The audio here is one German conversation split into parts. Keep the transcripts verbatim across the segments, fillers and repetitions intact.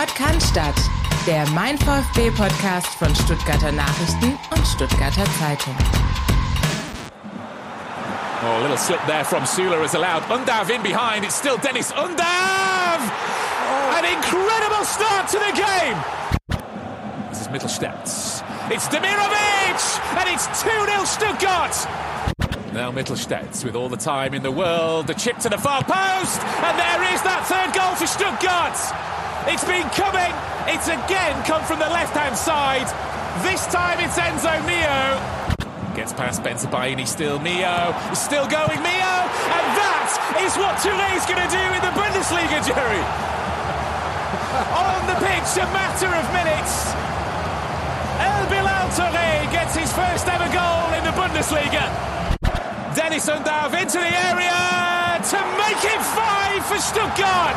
Sport kann Stadt, der Mein VfB-Podcast von Stuttgarter Nachrichten und Stuttgarter Zeitung. Oh, a little slip there from Sula is allowed. Undav in behind. It's still Dennis Undav! Oh. An incredible start to the game! This is Mittelstadt. It's Demirovic! And it's two nil Stuttgart! Now Mittelstadt with all the time in the world. The chip to the far post! And there is that third goal for Stuttgart! It's been coming! It's again come from the left-hand side. This time it's Enzo Mio. Gets past Spencer Baini, still Mio, still going Mio, and that is what Touré's going to do in the Bundesliga, Jerry. On the pitch, a matter of minutes. El Bilal Touré gets his first ever goal in the Bundesliga. Dennis Undav into the area to make it five for Stuttgart.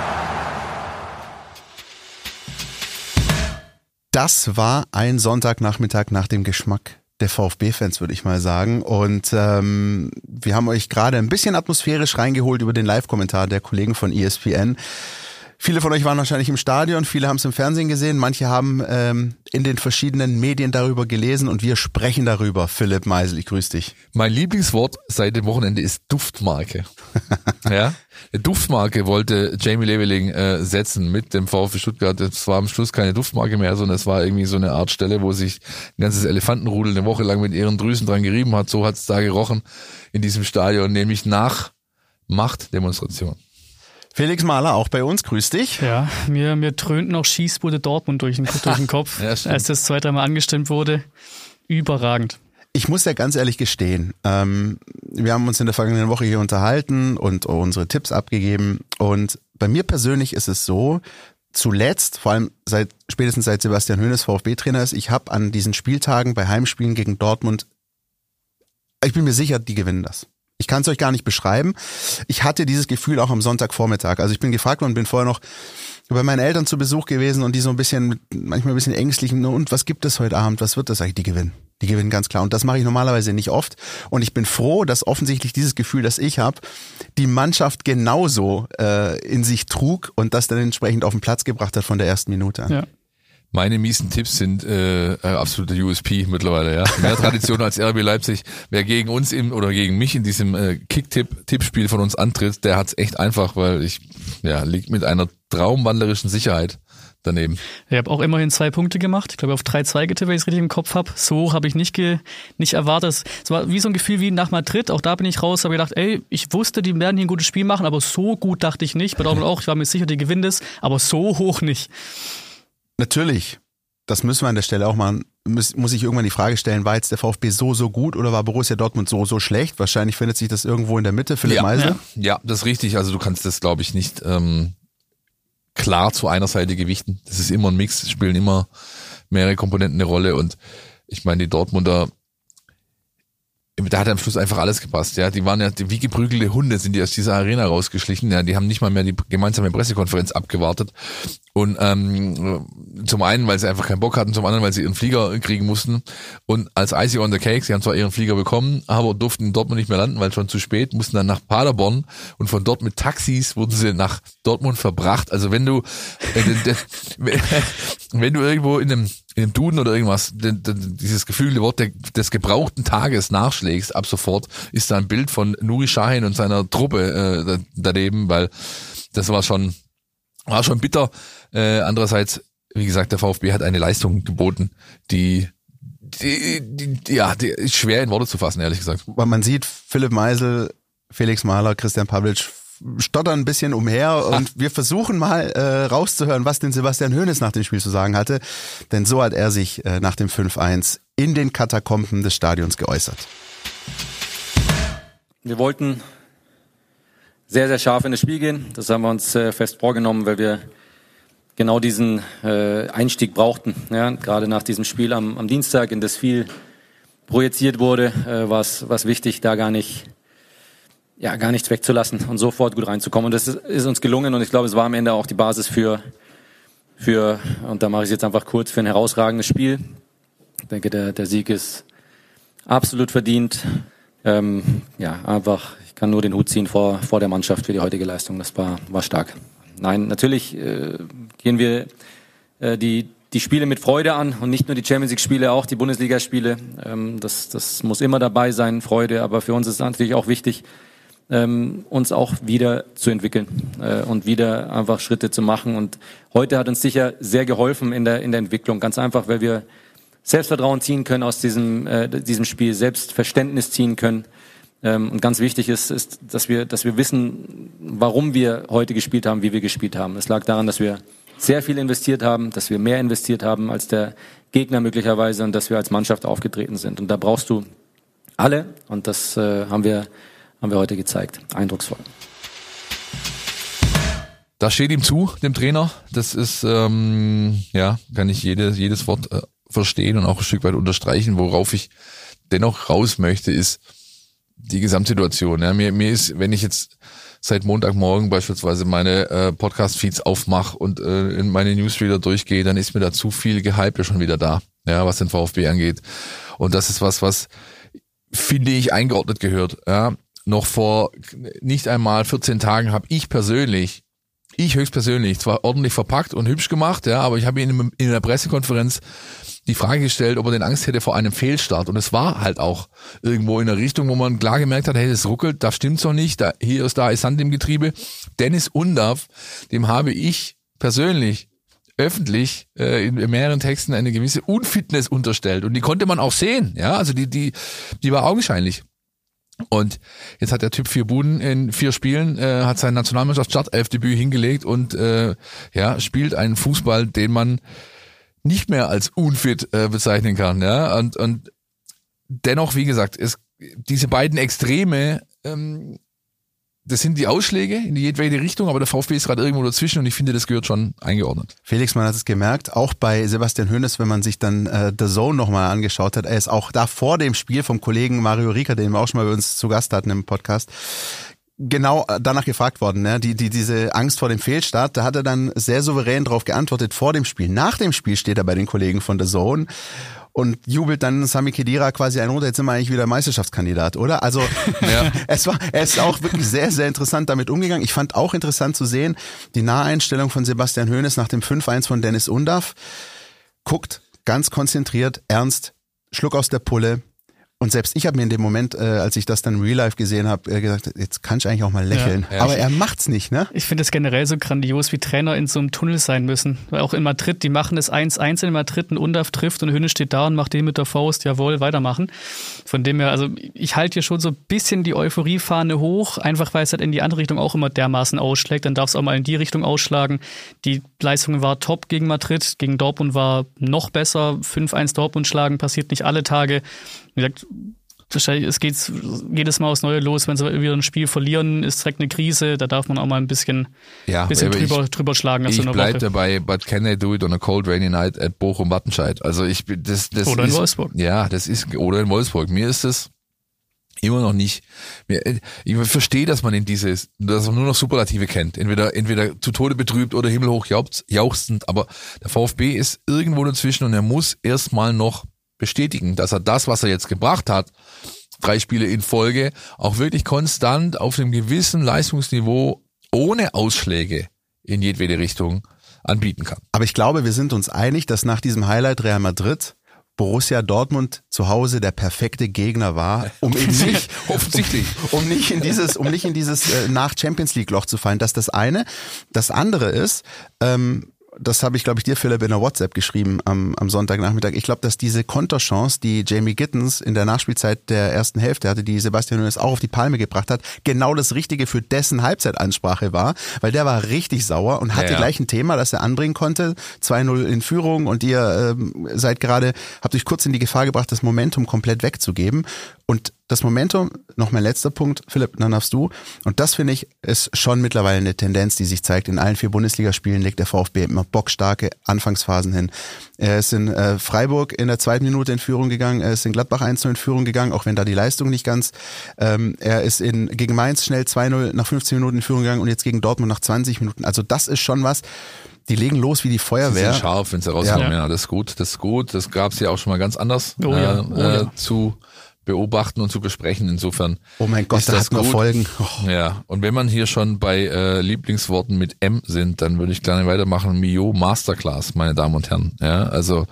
Das war ein Sonntagnachmittag nach dem Geschmack der VfB-Fans, würde ich mal sagen. Und ähm, wir haben euch gerade ein bisschen atmosphärisch reingeholt über den Live-Kommentar der Kollegen von E S P N. Viele von euch waren wahrscheinlich im Stadion, viele haben es im Fernsehen gesehen, manche haben ähm, in den verschiedenen Medien darüber gelesen und wir sprechen darüber. Philipp Meisel, ich grüße dich. Mein Lieblingswort seit dem Wochenende ist Duftmarke. Ja, eine Duftmarke wollte Jamie Leveling äh, setzen mit dem VfB Stuttgart. Es war am Schluss keine Duftmarke mehr, sondern es war irgendwie so eine Art Stelle, wo sich ein ganzes Elefantenrudel eine Woche lang mit ihren Drüsen dran gerieben hat. So hat es da gerochen in diesem Stadion, nämlich nach Machtdemonstration. Felix Mahler, auch bei uns, grüß dich. Ja, mir, mir dröhnt noch Schießbude Dortmund durch den, durch den Kopf, ja, als das zwei, dreimal angestimmt wurde. Überragend. Ich muss ja ganz ehrlich gestehen, ähm, wir haben uns in der vergangenen Woche hier unterhalten und unsere Tipps abgegeben und bei mir persönlich ist es so, zuletzt, vor allem seit spätestens seit Sebastian Hoeneß VfB-Trainer ist, ich habe an diesen Spieltagen bei Heimspielen gegen Dortmund, ich bin mir sicher, die gewinnen das. Ich kann es euch gar nicht beschreiben. Ich hatte dieses Gefühl auch am Sonntagvormittag. Also ich bin gefragt worden, bin vorher noch bei meinen Eltern zu Besuch gewesen und die so ein bisschen, manchmal ein bisschen ängstlich. Und was gibt es heute Abend? Was wird das eigentlich? Die gewinnen. Die gewinnen ganz klar. Und das mache ich normalerweise nicht oft. Und ich bin froh, dass offensichtlich dieses Gefühl, das ich habe, die Mannschaft genauso äh, in sich trug und das dann entsprechend auf den Platz gebracht hat von der ersten Minute an. Ja. Meine miesen Tipps sind äh, absoluter U S P mittlerweile, ja. Mehr Tradition als R B Leipzig. Wer gegen uns im oder gegen mich in diesem äh, Kick-Tipp-Tippspiel von uns antritt, der hat's echt einfach, weil ich ja liegt mit einer traumwandlerischen Sicherheit daneben. Ich habe auch immerhin zwei Punkte gemacht. Ich glaube auf drei zwei getippt, wenn ich es richtig im Kopf habe. So habe ich nicht ge, nicht erwartet. Es war wie so ein Gefühl wie nach Madrid. Auch da bin ich raus, habe gedacht, ey, ich wusste, die werden hier ein gutes Spiel machen, aber so gut dachte ich nicht. Bei Dortmund auch, ich war mir sicher, die gewinnen das, aber so hoch nicht. Natürlich, das müssen wir an der Stelle auch machen, muss, muss ich irgendwann die Frage stellen, war jetzt der VfB so, so gut oder war Borussia Dortmund so, so schlecht? Wahrscheinlich findet sich das irgendwo in der Mitte, Philipp ja, Meisel. Ja. ja, das ist richtig, also du kannst das, glaube ich, nicht ähm, klar zu einer Seite gewichten. Das ist immer ein Mix, es spielen immer mehrere Komponenten eine Rolle und ich meine, die Dortmunder, da hat am Schluss einfach alles gepasst, ja. Die waren ja wie geprügelte Hunde, sind die aus dieser Arena rausgeschlichen, ja. Die haben nicht mal mehr die gemeinsame Pressekonferenz abgewartet. Und ähm, zum einen, weil sie einfach keinen Bock hatten, zum anderen, weil sie ihren Flieger kriegen mussten. Und als Icing on the Cake, sie haben zwar ihren Flieger bekommen, aber durften in Dortmund nicht mehr landen, weil schon zu spät, mussten dann nach Paderborn und von dort mit Taxis wurden sie nach Dortmund verbracht. Also wenn du äh, wenn du irgendwo in einem in dem Duden oder irgendwas, dieses geflügelte Wort des gebrauchten Tages nachschlägst, ab sofort ist da ein Bild von Nuri Sahin und seiner Truppe äh, daneben, weil das war schon war schon bitter. Äh, andererseits, wie gesagt, der VfB hat eine Leistung geboten, die, die, die ja, die ist schwer in Worte zu fassen, ehrlich gesagt. Weil man sieht, Philipp Meisel, Felix Mahler, Christian Pavlic stottern ein bisschen umher und wir versuchen mal äh, rauszuhören, was denn Sebastian Hoeneß nach dem Spiel zu sagen hatte, denn so hat er sich äh, nach dem fünf eins in den Katakomben des Stadions geäußert. Wir wollten sehr, sehr scharf in das Spiel gehen, das haben wir uns äh, fest vorgenommen, weil wir genau diesen äh, Einstieg brauchten, ja, gerade nach diesem Spiel am, am Dienstag, in das viel projiziert wurde, äh, war es wichtig, da gar nicht ja gar nichts wegzulassen und sofort gut reinzukommen. Und das ist, ist uns gelungen und ich glaube, es war am Ende auch die Basis für, für und da mache ich es jetzt einfach kurz, für ein herausragendes Spiel. Ich denke, der, der Sieg ist absolut verdient. Ähm, ja, einfach, ich kann nur den Hut ziehen vor, vor der Mannschaft für die heutige Leistung. Das war, war stark. Nein, natürlich, äh, gehen wir äh, die die Spiele mit Freude an und nicht nur die Champions League Spiele, auch die Bundesligaspiele. Ähm, das das muss immer dabei sein, Freude. Aber für uns ist es natürlich auch wichtig, ähm, uns auch wieder zu entwickeln äh, und wieder einfach Schritte zu machen. Und heute hat uns sicher sehr geholfen in der in der Entwicklung, ganz einfach, weil wir Selbstvertrauen ziehen können aus diesem äh, diesem Spiel, Selbstverständnis ziehen können. Ähm, und ganz wichtig ist, ist, dass wir dass wir wissen, warum wir heute gespielt haben, wie wir gespielt haben. Es lag daran, dass wir sehr viel investiert haben, dass wir mehr investiert haben als der Gegner möglicherweise und dass wir als Mannschaft aufgetreten sind. Und da brauchst du alle und das äh, haben wir haben wir heute gezeigt. Eindrucksvoll. Das steht ihm zu, dem Trainer. Das ist, ähm, ja, kann ich jedes, jedes Wort äh, verstehen und auch ein Stück weit unterstreichen. Worauf ich dennoch raus möchte, ist die Gesamtsituation. Ja, mir, mir ist, wenn ich jetzt seit Montagmorgen beispielsweise meine äh, Podcast-Feeds aufmache und äh, in meine Newsreader durchgehe, dann ist mir da zu viel Gehype schon wieder da, ja, was den VfB angeht. Und das ist was, was, finde ich, eingeordnet gehört. Ja. Noch vor nicht einmal vierzehn Tagen habe ich persönlich, ich höchstpersönlich, zwar ordentlich verpackt und hübsch gemacht, ja, aber ich habe ihn in der Pressekonferenz die Frage gestellt, ob er denn Angst hätte vor einem Fehlstart. Und es war halt auch irgendwo in der Richtung, wo man klar gemerkt hat, hey, das ruckelt, da stimmt's doch nicht, da, hier ist, da ist Sand im Getriebe. Dennis Undav, dem habe ich persönlich öffentlich äh, in mehreren Texten eine gewisse Unfitness unterstellt. Und die konnte man auch sehen, ja, also die, die, die war augenscheinlich. Und jetzt hat der Typ vier Buden in vier Spielen, äh, hat sein Nationalmannschaft-Startelf-Debüt hingelegt und äh, ja, spielt einen Fußball, den man nicht mehr als unfit äh, bezeichnen kann, ja, und und dennoch, wie gesagt, ist diese beiden Extreme, ähm, das sind die Ausschläge in die jedwede Richtung, aber der VfB ist gerade irgendwo dazwischen und ich finde, das gehört schon eingeordnet. Felix, man hat es gemerkt, auch bei Sebastian Hoeneß, wenn man sich dann äh, The Zone nochmal angeschaut hat, er ist auch da vor dem Spiel vom Kollegen Mario Rieker, den wir auch schon mal bei uns zu Gast hatten im Podcast, genau danach gefragt worden, ne? die, die, diese Angst vor dem Fehlstart, da hat er dann sehr souverän drauf geantwortet vor dem Spiel. Nach dem Spiel steht er bei den Kollegen von The Zone und jubelt dann Sami Khedira quasi ein runter, jetzt sind wir eigentlich wieder Meisterschaftskandidat, oder? Also ja. es war, er ist auch wirklich sehr, sehr interessant damit umgegangen. Ich fand auch interessant zu sehen, die Naheinstellung von Sebastian Hoeneß nach dem fünf eins von Dennis Undav. Guckt, ganz konzentriert, ernst, Schluck aus der Pulle. Und selbst ich habe mir in dem Moment, äh, als ich das dann im Real Life gesehen habe, äh, gesagt, jetzt kann ich eigentlich auch mal lächeln. Ja, ja. Aber er macht's nicht, ne? Ich finde es generell so grandios, wie Trainer in so einem Tunnel sein müssen. Weil auch in Madrid, die machen es eins eins in Madrid, ein Undav trifft und Hoeneß steht da und macht den mit der Faust, jawohl, weitermachen. Von dem her, also ich halte hier schon so ein bisschen die Euphoriefahne hoch, einfach weil es halt in die andere Richtung auch immer dermaßen ausschlägt. Dann darf es auch mal in die Richtung ausschlagen. Die Leistung war top gegen Madrid, gegen Dortmund war noch besser. fünf eins Dortmund schlagen passiert nicht alle Tage. Wie gesagt, wahrscheinlich, es geht jedes Mal aufs Neue los, wenn sie wieder ein Spiel verlieren, ist direkt eine Krise, da darf man auch mal ein bisschen, ja, bisschen drüber, ich, drüber schlagen. Ich bleib dabei, but can they do it on a cold rainy night at Bochum-Wattenscheid? Also ich, das, das Oder ist, in Wolfsburg. Ja, das ist, oder in Wolfsburg. Mir ist es immer noch nicht, mir, ich verstehe, dass man in dieses, dass man nur noch Superlative kennt. Entweder, entweder zu Tode betrübt oder himmelhoch jauchzend, aber der VfB ist irgendwo dazwischen und er muss erstmal noch bestätigen, dass er das, was er jetzt gebracht hat, drei Spiele in Folge, auch wirklich konstant auf einem gewissen Leistungsniveau ohne Ausschläge in jedwede Richtung anbieten kann. Aber ich glaube, wir sind uns einig, dass nach diesem Highlight Real Madrid Borussia Dortmund zu Hause der perfekte Gegner war, um eben nicht, offensichtlich, um, um nicht in dieses, um nicht in dieses äh, nach Champions League Loch zu fallen. Das ist das eine. Das andere ist, ähm, das habe ich, glaube ich, dir, Philipp, in der WhatsApp geschrieben am, am Sonntagnachmittag. Ich glaube, dass diese Konterchance, die Jamie Gittens in der Nachspielzeit der ersten Hälfte hatte, die Sebastian Hoeneß auch auf die Palme gebracht hat, genau das Richtige für dessen Halbzeitansprache war, weil der war richtig sauer und hatte ja, ja. gleich ein Thema, das er anbringen konnte. zwei null in Führung und ihr ähm, seid gerade, habt euch kurz in die Gefahr gebracht, das Momentum komplett wegzugeben. Und das Momentum, noch mein letzter Punkt, Philipp, dann darfst du. Und das, finde ich, ist schon mittlerweile eine Tendenz, die sich zeigt. In allen vier Bundesligaspielen legt der VfB immer bockstarke Anfangsphasen hin. Er ist in äh, Freiburg in der zweiten Minute in Führung gegangen, er ist in Gladbach eins null in Führung gegangen, auch wenn da die Leistung nicht ganz. Ähm, er ist in gegen Mainz schnell zwei null nach fünfzehn Minuten in Führung gegangen und jetzt gegen Dortmund nach zwanzig Minuten. Also das ist schon was. Die legen los wie die Feuerwehr. Sie sind scharf, wenn sie rauskommen. Ja. Ja, das ist gut, das ist gut. Das gab's ja auch schon mal ganz anders oh ja, äh, oh ja. äh, zu beobachten und zu besprechen. Insofern. Oh mein Gott, ist da das hat man gut. Folgen. Oh. Ja, und wenn man hier schon bei äh, Lieblingsworten mit M sind, dann würde ich gerne weitermachen. Mio Masterclass, meine Damen und Herren. Ja, also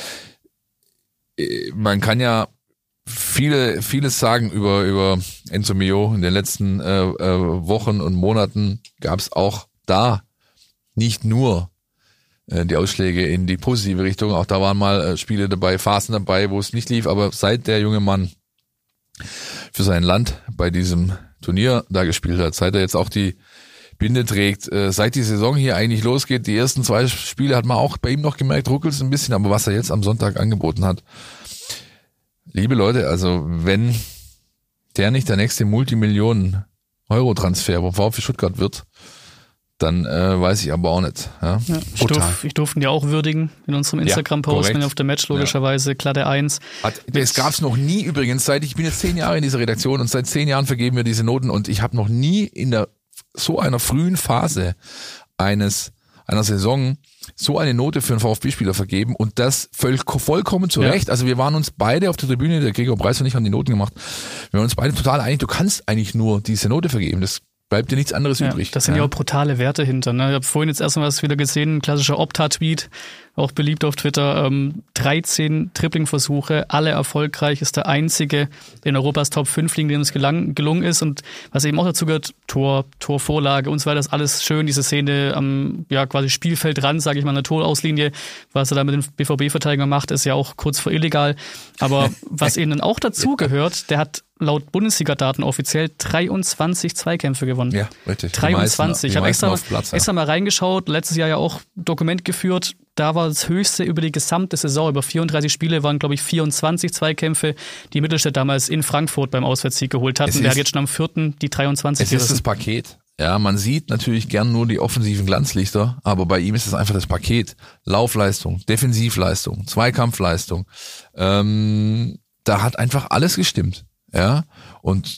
äh, man kann ja viele vieles sagen über über Enzo Mio. In den letzten äh, äh, Wochen und Monaten gab es auch da nicht nur äh, die Ausschläge in die positive Richtung. Auch da waren mal äh, Spiele dabei, Phasen dabei, wo es nicht lief. Aber seit der junge Mann für sein Land bei diesem Turnier da gespielt hat, seit er jetzt auch die Binde trägt, äh, seit die Saison hier eigentlich losgeht, die ersten zwei Spiele hat man auch bei ihm noch gemerkt, ruckelt es ein bisschen, aber was er jetzt am Sonntag angeboten hat, liebe Leute, also wenn der nicht der nächste Multimillionen-Euro-Transfer vom VfB Stuttgart wird, dann äh, weiß ich aber auch nicht. Ja? Ja, ich, durf, ich durfte ihn ja auch würdigen in unserem Instagram-Post, ja, wenn auf der Match logischerweise ja. glatte eins. Hat, es gab es noch nie übrigens, seit ich bin jetzt zehn Jahre in dieser Redaktion und seit zehn Jahren vergeben wir diese Noten und ich habe noch nie in der so einer frühen Phase eines einer Saison so eine Note für einen VfB-Spieler vergeben und das voll, vollkommen zu Recht. Ja. Also wir waren uns beide auf der Tribüne, der Gregor Preis und ich haben die Noten gemacht, wir waren uns beide total einig, du kannst eigentlich nur diese Note vergeben, das bleibt dir nichts anderes ja, übrig. Das sind ja. ja auch brutale Werte hinter. Ne? Ich habe vorhin jetzt erstmal was wieder gesehen, ein klassischer Opta-Tweet, auch beliebt auf Twitter. Ähm, dreizehn Dribbling-Versuche, alle erfolgreich, ist der einzige in Europas Top fünf liegen, dem es gelang, gelungen ist. Und was eben auch dazu gehört, Tor, Torvorlage und so weiter, ist alles schön. Diese Szene am ja quasi Spielfeldrand, sage ich mal, an der Torauslinie, was er da mit den B V B-Verteidigern macht, ist ja auch kurz vor illegal. Aber was eben dann auch dazu gehört, der hat laut Bundesliga-Daten offiziell dreiundzwanzig Zweikämpfe gewonnen. Ja, richtig. dreiundzwanzig. Ich habe extra, Platz, ja. extra mal reingeschaut, letztes Jahr ja auch Dokument geführt. Da war das höchste über die gesamte Saison. Über vierunddreißig Spiele waren, glaube ich, vierundzwanzig Zweikämpfe, die Mittelstädt damals in Frankfurt beim Auswärtssieg geholt hatten. Der hat jetzt schon am vierten die dreiundzwanzig Es ist das Paket. Ja, man sieht natürlich gern nur die offensiven Glanzlichter, aber bei ihm ist es einfach das Paket. Laufleistung, Defensivleistung, Zweikampfleistung. Ähm, da hat einfach alles gestimmt. Ja, und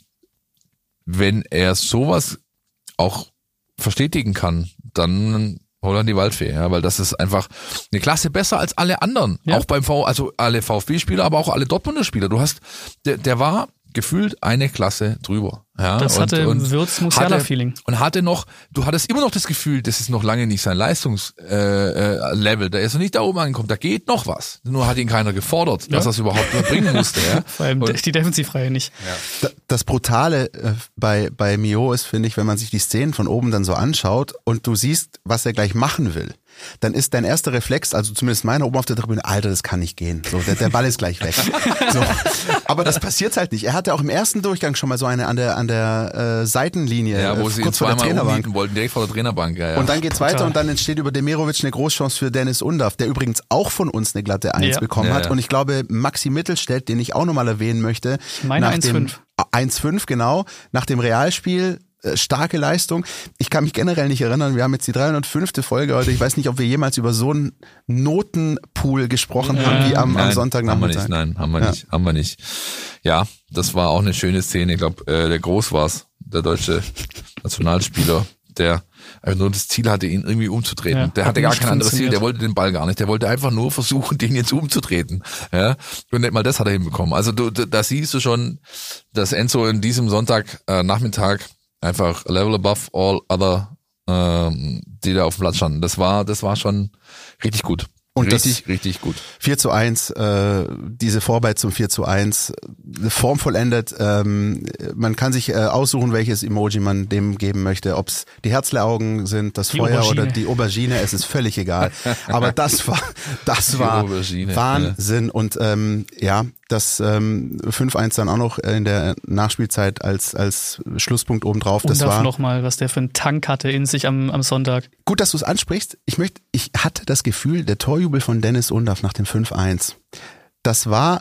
wenn er sowas auch verstetigen kann, dann hol an die Waldfee, ja, weil das ist einfach eine Klasse besser als alle anderen. Ja. Auch beim V, also alle VfB-Spieler, aber auch alle Dortmunder Spieler. Du hast, der, der war gefühlt eine Klasse drüber. Ja, das und, hatte und Würz-Musiala-Feeling. Und hatte noch, du hattest immer noch das Gefühl, das ist noch lange nicht sein Leistungslevel. Äh, äh, da ist noch nicht da oben angekommen, da geht noch was. Nur hat ihn keiner gefordert, ja. dass er es überhaupt bringen musste. Ja. Vor allem und, die Defensivreihe nicht. Ja. Das Brutale äh, bei, bei Mio ist, finde ich, wenn man sich die Szenen von oben dann so anschaut und du siehst, was er gleich machen will, dann ist dein erster Reflex, also zumindest meiner oben auf der Tribüne, Alter, das kann nicht gehen. So, der, der Ball ist gleich weg. So. Aber das passiert halt nicht. Er hatte auch im ersten Durchgang schon mal so eine an der an der äh, Seitenlinie, ja, wo äh, sie kurz vor der Trainerbank wollten, direkt vor der Trainerbank. Ja, ja. Und dann geht's weiter Total. Und dann entsteht über Demirovic eine Großchance für Dennis Undav, der übrigens auch von uns eine glatte eins ja. bekommen ja, hat. Ja. Und ich glaube, Maxi Mittelstädt, den ich auch nochmal erwähnen möchte, meine eins fünf. eins fünf, genau, nach dem Realspiel, starke Leistung. Ich kann mich generell nicht erinnern, wir haben jetzt die dreihundertfünfte Folge heute. Ich weiß nicht, ob wir jemals über so einen Notenpool gesprochen ja. haben wie am, am Sonntagnachmittag. Haben wir nicht, nein, haben wir ja. nicht, haben wir nicht. Ja, das war auch eine schöne Szene. Ich glaube, äh, der Groß war's, der deutsche Nationalspieler, der einfach nur das Ziel hatte, ihn irgendwie umzutreten. Ja, der hatte gar kein anderes Ziel, der wollte den Ball gar nicht. Der wollte einfach nur versuchen, den jetzt umzutreten. Ja, und nicht mal das hat er hinbekommen. Also du, da siehst du schon, dass Enzo in diesem Sonntag äh, Nachmittag einfach a level above all other, ähm, die da auf dem Platz standen. Das war, das war schon richtig gut. Und richtig, das richtig gut. vier zu eins, äh, diese Vorarbeit zum vier zu eins, Form vollendet. Ähm, man kann sich äh, aussuchen, welches Emoji man dem geben möchte. Ob es die Herzleaugen sind, das die Feuer Aubergine. Oder die Aubergine, es ist völlig egal. Aber das war, das die war Wahnsinn. Ja. Und ähm, ja, das ähm, fünf eins dann auch noch in der Nachspielzeit als als Schlusspunkt obendrauf. Das war nochmal, was der für einen Tank hatte in sich am am Sonntag. Gut, dass du es ansprichst. Ich möchte, ich hatte das Gefühl, der Torjubel von Dennis Undav nach dem fünf eins, das war,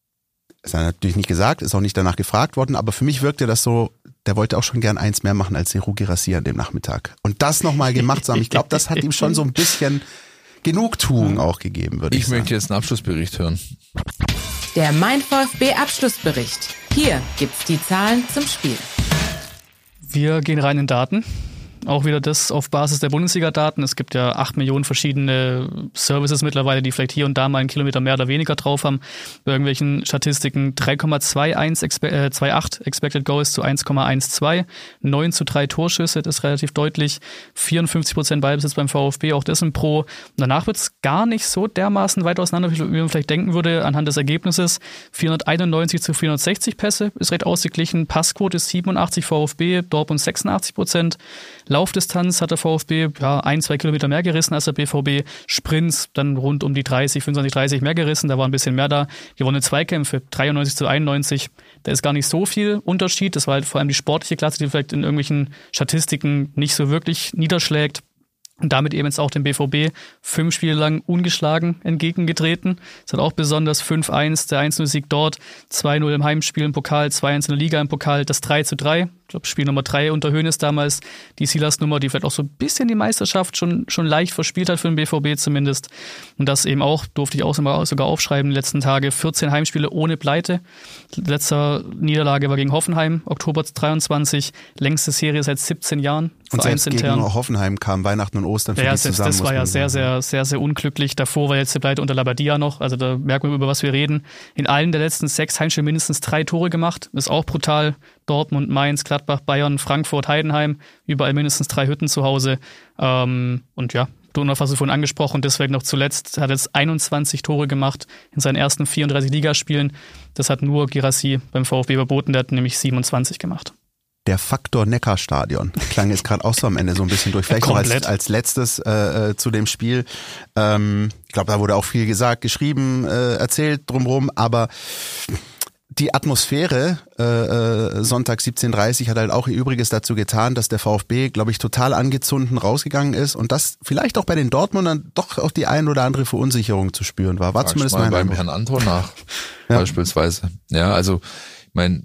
ist er natürlich nicht gesagt, ist auch nicht danach gefragt worden, aber für mich wirkte das so, der wollte auch schon gern eins mehr machen als Seru Girassi an dem Nachmittag. Und das nochmal gemacht zu haben, ich glaube, das hat ihm schon so ein bisschen Genugtuung auch gegeben, würde ich, ich sagen. Ich möchte jetzt einen Abschlussbericht hören. Der Mein VfB Abschlussbericht. Hier gibt's die Zahlen zum Spiel. Wir gehen rein in Daten. Auch wieder das auf Basis der Bundesliga-Daten. Es gibt ja acht Millionen verschiedene Services mittlerweile, die vielleicht hier und da mal einen Kilometer mehr oder weniger drauf haben. Bei irgendwelchen Statistiken drei Komma zweiundachtzig Expected Goals zu eins Komma zwölf, neun zu drei Torschüsse, das ist relativ deutlich, vierundfünfzig Prozent Ballbesitz beim VfB, auch das ein Pro. Und danach wird es gar nicht so dermaßen weit auseinander, wie man vielleicht denken würde, anhand des Ergebnisses. vierhunderteinundneunzig zu vierhundertsechzig Pässe ist recht ausgeglichen, Passquote ist siebenundachtzig VfB, Dortmund sechsundachtzig Prozent. Laufdistanz hat der VfB ja, ein, zwei Kilometer mehr gerissen als der B V B. Sprints dann rund um die dreißig, fünfundzwanzig, dreißig mehr gerissen, da war ein bisschen mehr da. Gewonnene Zweikämpfe, dreiundneunzig zu einundneunzig. Da ist gar nicht so viel Unterschied. Das war halt vor allem die sportliche Klasse, die vielleicht in irgendwelchen Statistiken nicht so wirklich niederschlägt. Und damit eben jetzt auch dem B V B fünf Spiele lang ungeschlagen entgegengetreten. Es hat auch besonders fünf eins, der eins null Sieg dort, zwei null im Heimspiel im Pokal, zwei eins in der Liga im Pokal, das drei zu drei. Ich glaube, Spiel Nummer drei unter Hoeneß damals, die Silas-Nummer, die vielleicht auch so ein bisschen die Meisterschaft schon, schon leicht verspielt hat für den B V B zumindest. Und das eben auch, durfte ich auch sogar aufschreiben, die letzten Tage, vierzehn Heimspiele ohne Pleite. Letzte Niederlage war gegen Hoffenheim, Oktober dreiundzwanzig, längste Serie seit siebzehn Jahren. Und selbst gegen Hoffenheim kam Weihnachten und Ostern für ja, die zusammen. Das war ja sehr, sehr, sehr, sehr unglücklich. Davor war jetzt die Pleite unter Labadia noch, also da merken wir, über was wir reden. In allen der letzten sechs Heimspiele mindestens drei Tore gemacht, das ist auch brutal. Dortmund, Mainz, Gladbach, Bayern, Frankfurt, Heidenheim, überall mindestens drei Hütten zu Hause. Ähm, und ja, du hast es vorhin angesprochen, deswegen noch zuletzt hat er jetzt einundzwanzig Tore gemacht in seinen ersten vierunddreißig Ligaspielen. Das hat nur Guirassy beim VfB überboten, der hat nämlich siebenundzwanzig gemacht. Der Faktor Neckarstadion klang jetzt gerade auch so am Ende so ein bisschen durch. Vielleicht noch als, als letztes äh, zu dem Spiel. Ähm, ich glaube, da wurde auch viel gesagt, geschrieben, äh, erzählt drumherum, aber die Atmosphäre äh, Sonntag siebzehn Uhr dreißig hat halt auch ihr Übriges dazu getan, dass der VfB, glaube ich, total angezunden rausgegangen ist und dass vielleicht auch bei den Dortmundern doch auch die ein oder andere Verunsicherung zu spüren war. War Frag zumindest mal mein beim Eindruck. Herrn Anton nach, ja. Beispielsweise. Ja, also ich meine,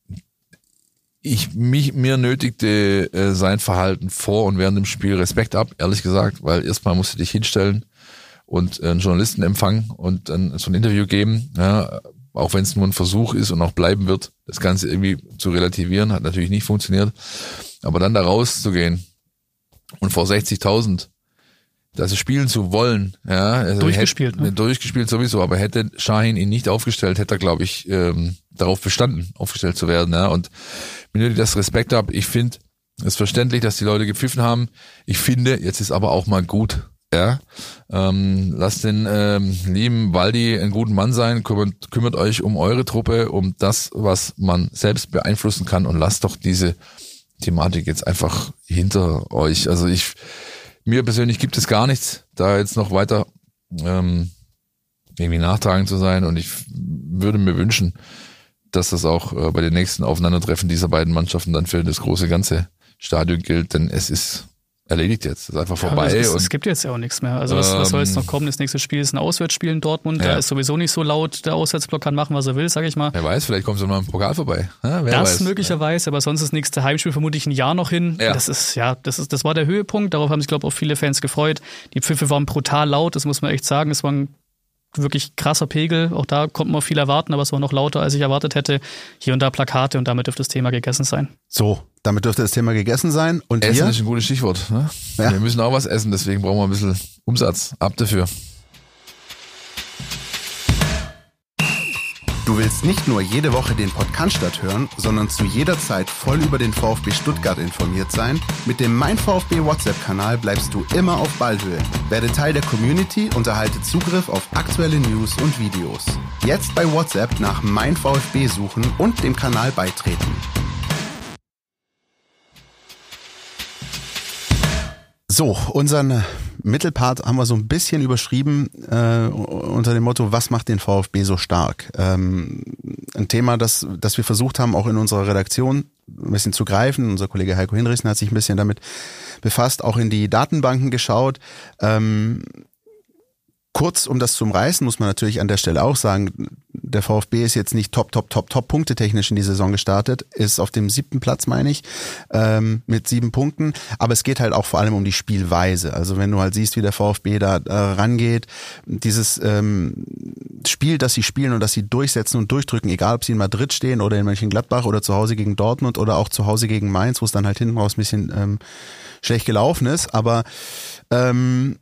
ich mich mir nötigte äh, sein Verhalten vor und während dem Spiel Respekt ab, ehrlich gesagt, weil erstmal musst du dich hinstellen und äh, einen Journalisten empfangen und dann so ein Interview geben, ja, auch wenn es nur ein Versuch ist und auch bleiben wird, das Ganze irgendwie zu relativieren, hat natürlich nicht funktioniert. Aber dann da rauszugehen und vor sechzigtausend das spielen zu wollen, ja, also durchgespielt, hätte, ne? durchgespielt sowieso, aber hätte Şahin ihn nicht aufgestellt, hätte er, glaube ich, ähm, darauf bestanden, aufgestellt zu werden, ja, und mir nötig das Respekt ab. Ich finde es verständlich, dass die Leute gepfiffen haben. Ich finde, jetzt ist aber auch mal gut, ja, ähm, lasst den ähm, lieben Waldi einen guten Mann sein, kümmert, kümmert euch um eure Truppe, um das, was man selbst beeinflussen kann und lasst doch diese Thematik jetzt einfach hinter euch. Also ich Mir persönlich gibt es gar nichts, da jetzt noch weiter ähm, irgendwie nachtragend zu sein, und ich würde mir wünschen, dass das auch äh, bei den nächsten Aufeinandertreffen dieser beiden Mannschaften dann für das große ganze Stadion gilt, denn es ist erledigt jetzt, es ist einfach vorbei. Ja, es, und es gibt jetzt ja auch nichts mehr. Also was, was soll jetzt noch kommen? Das nächste Spiel ist ein Auswärtsspiel in Dortmund, ja. Da ist sowieso nicht so laut, der Auswärtsblock kann machen, was er will, sag ich mal. Wer weiß, vielleicht kommt es noch mal im Pokal vorbei. Ja, wer das weiß. möglicherweise, aber sonst das nächste Heimspiel vermutlich ein Jahr noch hin. Ja. Das ist, ja, das ist, das war der Höhepunkt, darauf haben sich, glaube ich, auch viele Fans gefreut. Die Pfiffe waren brutal laut, das muss man echt sagen, es war ein wirklich krasser Pegel, auch da konnte man viel erwarten, aber es war noch lauter, als ich erwartet hätte. Hier und da Plakate und damit dürfte das Thema gegessen sein. So, damit dürfte das Thema gegessen sein. Und Essen hier? ist ein gutes Stichwort. Ne? Ja. Wir müssen auch was essen, deswegen brauchen wir ein bisschen Umsatz. Ab dafür. Du willst nicht nur jede Woche den Podcast hören, sondern zu jeder Zeit voll über den VfB Stuttgart informiert sein? Mit dem Mein VfB WhatsApp-Kanal bleibst du immer auf Ballhöhe. Werde Teil der Community und erhalte Zugriff auf aktuelle News und Videos. Jetzt bei WhatsApp nach Mein VfB suchen und dem Kanal beitreten. So, unseren Mittelpart haben wir so ein bisschen überschrieben äh, unter dem Motto, was macht den VfB so stark? Ähm, ein Thema, das, das wir versucht haben, auch in unserer Redaktion ein bisschen zu greifen. Unser Kollege Heiko Hinrichsen hat sich ein bisschen damit befasst, auch in die Datenbanken geschaut. Ähm, Kurz, um das zu umreißen, muss man natürlich an der Stelle auch sagen, der VfB ist jetzt nicht top, top, top, top punktetechnisch in die Saison gestartet, ist auf dem siebten Platz, meine ich, ähm, mit sieben Punkten, aber es geht halt auch vor allem um die Spielweise. Also wenn du halt siehst, wie der VfB da äh, rangeht, dieses ähm, Spiel, das sie spielen und das sie durchsetzen und durchdrücken, egal ob sie in Madrid stehen oder in Mönchengladbach oder zu Hause gegen Dortmund oder auch zu Hause gegen Mainz, wo es dann halt hinten raus ein bisschen ähm, schlecht gelaufen ist, aber ähm,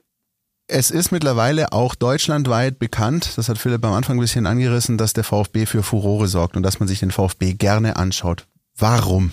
es ist mittlerweile auch deutschlandweit bekannt, das hat Philipp am Anfang ein bisschen angerissen, dass der VfB für Furore sorgt und dass man sich den VfB gerne anschaut. Warum?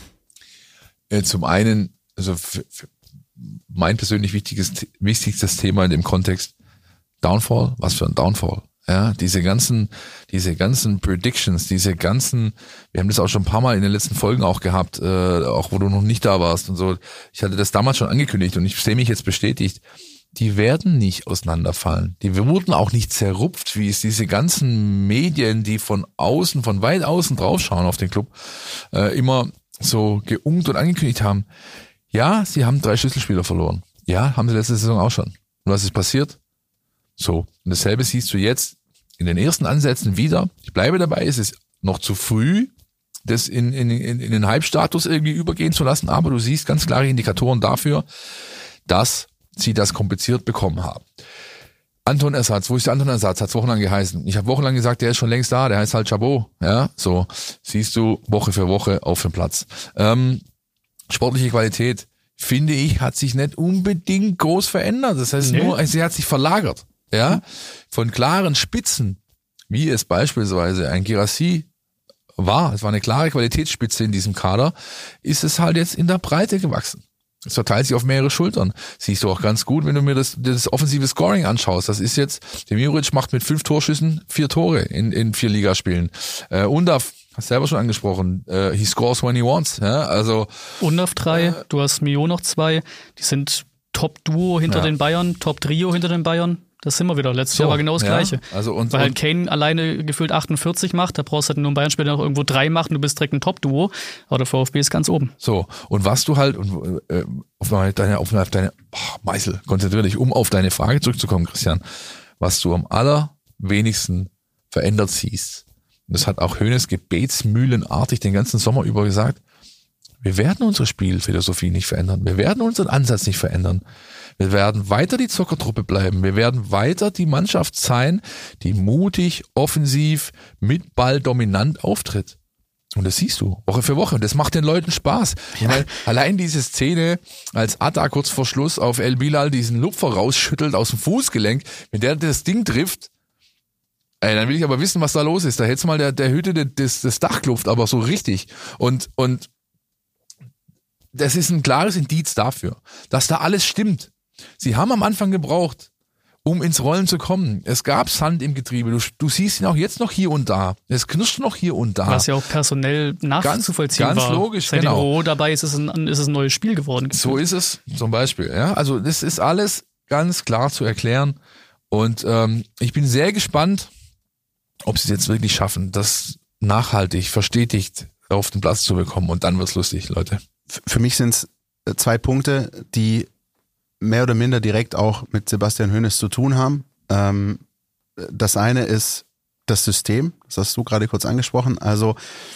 Zum einen, also für, für mein persönlich wichtiges, wichtigstes Thema in dem Kontext, Downfall, was für ein Downfall. Ja, diese ganzen, diese ganzen Predictions, diese ganzen, wir haben das auch schon ein paar Mal in den letzten Folgen auch gehabt, äh, auch wo du noch nicht da warst und so. Ich hatte das damals schon angekündigt und ich sehe mich jetzt bestätigt. Die werden nicht auseinanderfallen. Die wurden auch nicht zerrupft, wie es diese ganzen Medien, die von außen, von weit außen draufschauen auf den Club, äh, immer so geungt und angekündigt haben. Ja, sie haben drei Schlüsselspieler verloren. Ja, haben sie letzte Saison auch schon. Und was ist passiert? So, und dasselbe siehst du jetzt in den ersten Ansätzen wieder. Ich bleibe dabei, es ist noch zu früh, das in, in, in, in den Hype-Status irgendwie übergehen zu lassen, aber du siehst ganz klare Indikatoren dafür, dass sie das kompliziert bekommen haben. Anton Ersatz, wo ist der Anton Ersatz? Hat es wochenlang geheißen. Ich habe wochenlang gesagt, der ist schon längst da, der heißt halt Chabot. Ja, so siehst du Woche für Woche auf dem Platz. Ähm, sportliche Qualität, finde ich, hat sich nicht unbedingt groß verändert. Das heißt nee. nur, sie hat sich verlagert. Ja, von klaren Spitzen, wie es beispielsweise ein Girassi war, es war eine klare Qualitätsspitze in diesem Kader, ist es halt jetzt in der Breite gewachsen. Es verteilt sich auf mehrere Schultern. Siehst du auch ganz gut, wenn du mir das, das offensive Scoring anschaust. Das ist jetzt, Demirovic macht mit fünf Torschüssen vier Tore in, in vier Ligaspielen. Äh, Undav, hast selber schon angesprochen, äh, he scores when he wants. Ja, also Undav drei, äh, du hast Mio noch zwei, die sind Top-Duo hinter ja. den Bayern, Top-Trio hinter den Bayern. Das sind wir wieder. Letztes so, Jahr war genau das ja, Gleiche. Also und, Weil halt und, Kane alleine gefühlt achtundvierzig macht, da brauchst du halt nur einen Bayern-Spieler noch irgendwo drei machen, du bist direkt ein Top-Duo, aber der VfB ist ganz oben. So, und was du halt, und, äh, auf deine, auf deine, oh, Meißel, konzentrier dich, um auf deine Frage zurückzukommen, Christian, was du am allerwenigsten verändert siehst, und das hat auch Hoeneß gebetsmühlenartig den ganzen Sommer über gesagt, wir werden unsere Spielphilosophie nicht verändern, wir werden unseren Ansatz nicht verändern. Wir werden weiter die Zockertruppe bleiben. Wir werden weiter die Mannschaft sein, die mutig, offensiv, mit Ball dominant auftritt. Und das siehst du Woche für Woche. Und das macht den Leuten Spaß. Ja. Weil allein diese Szene, als Atta kurz vor Schluss auf El Bilal diesen Lupfer rausschüttelt aus dem Fußgelenk, wenn der das Ding trifft, ey, dann will ich aber wissen, was da los ist. Da hätte mal der, der Hütte das, das Dach klopft, aber so richtig. Und, und das ist ein klares Indiz dafür, dass da alles stimmt. Sie haben am Anfang gebraucht, um ins Rollen zu kommen. Es gab Sand im Getriebe. Du, du siehst ihn auch jetzt noch hier und da. Es knirscht noch hier und da. Was ja auch personell nachzuvollziehen ganz, war. Ganz logisch, Seit genau. Seit Ro dabei ist es, ein, ist es ein neues Spiel geworden. So ist es zum Beispiel. Ja, also das ist alles ganz klar zu erklären. Und ähm, ich bin sehr gespannt, ob sie es jetzt wirklich schaffen, das nachhaltig, verstetigt auf den Platz zu bekommen. Und dann wird's lustig, Leute. Für mich sind es zwei Punkte, die mehr oder minder direkt auch mit Sebastian Hoeneß zu tun haben. Ähm, das eine ist das System, das hast du gerade kurz angesprochen, also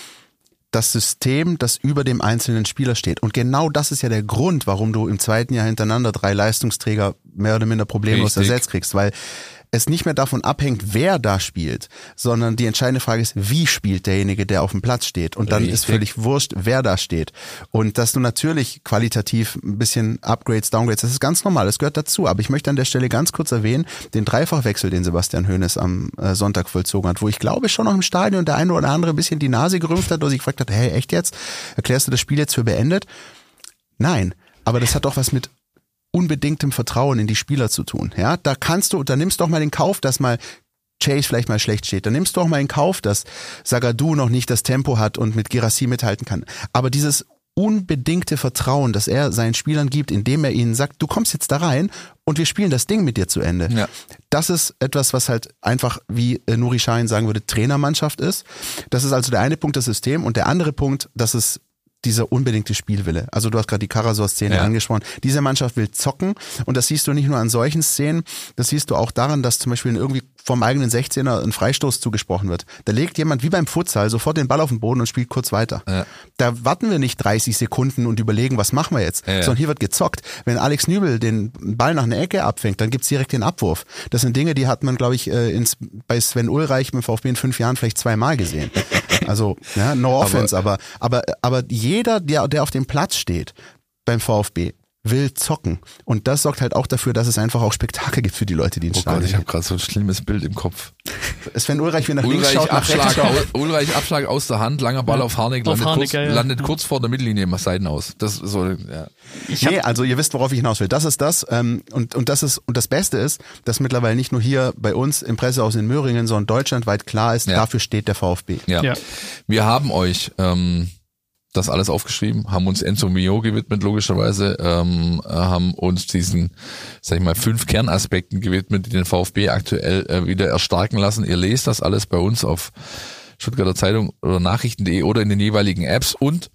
das System, das über dem einzelnen Spieler steht. Und genau das ist ja der Grund, warum du im zweiten Jahr hintereinander drei Leistungsträger mehr oder minder problemlos Richtig. ersetzt kriegst, weil es nicht mehr davon abhängt, wer da spielt, sondern die entscheidende Frage ist, wie spielt derjenige, der auf dem Platz steht. Und dann Richtig. ist völlig wurscht, wer da steht. Und dass du natürlich qualitativ ein bisschen Upgrades, Downgrades, das ist ganz normal, das gehört dazu. Aber ich möchte an der Stelle ganz kurz erwähnen, den Dreifachwechsel, den Sebastian Hoeneß am Sonntag vollzogen hat, wo ich glaube schon noch im Stadion der eine oder andere ein bisschen die Nase gerümpft hat, wo sich gefragt hat, hey, echt jetzt? Erklärst du das Spiel jetzt für beendet? Nein, aber das hat doch was mit unbedingtem Vertrauen in die Spieler zu tun. Ja, da kannst du, da nimmst du doch mal den Kauf, dass mal Chase vielleicht mal schlecht steht. Da nimmst du auch mal in Kauf, dass Zagadou noch nicht das Tempo hat und mit Girassi mithalten kann. Aber dieses unbedingte Vertrauen, das er seinen Spielern gibt, indem er ihnen sagt, du kommst jetzt da rein und wir spielen das Ding mit dir zu Ende. Ja. Das ist etwas, was halt einfach, wie Nuri Sahin sagen würde, Trainermannschaft ist. Das ist also der eine Punkt, das System. Und der andere Punkt, das ist dieser unbedingte Spielwille. Also du hast gerade die Karasor-Szene ja. angesprochen. Diese Mannschaft will zocken und das siehst du nicht nur an solchen Szenen, das siehst du auch daran, dass zum Beispiel irgendwie vom eigenen sechzehner ein Freistoß zugesprochen wird. Da legt jemand wie beim Futsal sofort den Ball auf den Boden und spielt kurz weiter. Ja. Da warten wir nicht dreißig Sekunden und überlegen, was machen wir jetzt, ja. sondern hier wird gezockt. Wenn Alex Nübel den Ball nach einer Ecke abfängt, dann gibt's direkt den Abwurf. Das sind Dinge, die hat man, glaube ich, ins, bei Sven Ulreich beim VfB in fünf Jahren vielleicht zweimal gesehen. Also, ja, no offense, aber, aber, aber jeder, der, der auf dem Platz steht beim VfB, will zocken. Und das sorgt halt auch dafür, dass es einfach auch Spektakel gibt für die Leute, die ins Oh Stadion Gott, ich habe gehen. gerade so ein schlimmes Bild im Kopf. Sven Ulreich, wie nach links Ulreich schaut, nach rechts Abschlag, schaut. au- Ulreich Abschlag aus der Hand, langer Ball Ja. auf Harnik, Auf landet, Harnik, kurz, ja, ja. landet kurz vor der Mittellinie im Seitenaus. Das ist so, ja. Nee, also ihr wisst, worauf ich hinaus will. Das ist das. Ähm, und, und das ist, und das Beste ist, dass mittlerweile nicht nur hier bei uns im Pressehaus in Möhringen, sondern deutschlandweit klar ist, Ja. dafür steht der VfB. Ja. Ja. Wir haben euch ähm, das alles aufgeschrieben, haben uns Enzo Mio gewidmet, logischerweise, ähm, haben uns diesen, sag ich mal, fünf Kernaspekten gewidmet, die den VfB aktuell äh, wieder erstarken lassen. Ihr lest das alles bei uns auf Stuttgarter Zeitung oder Nachrichten punkt de oder in den jeweiligen Apps und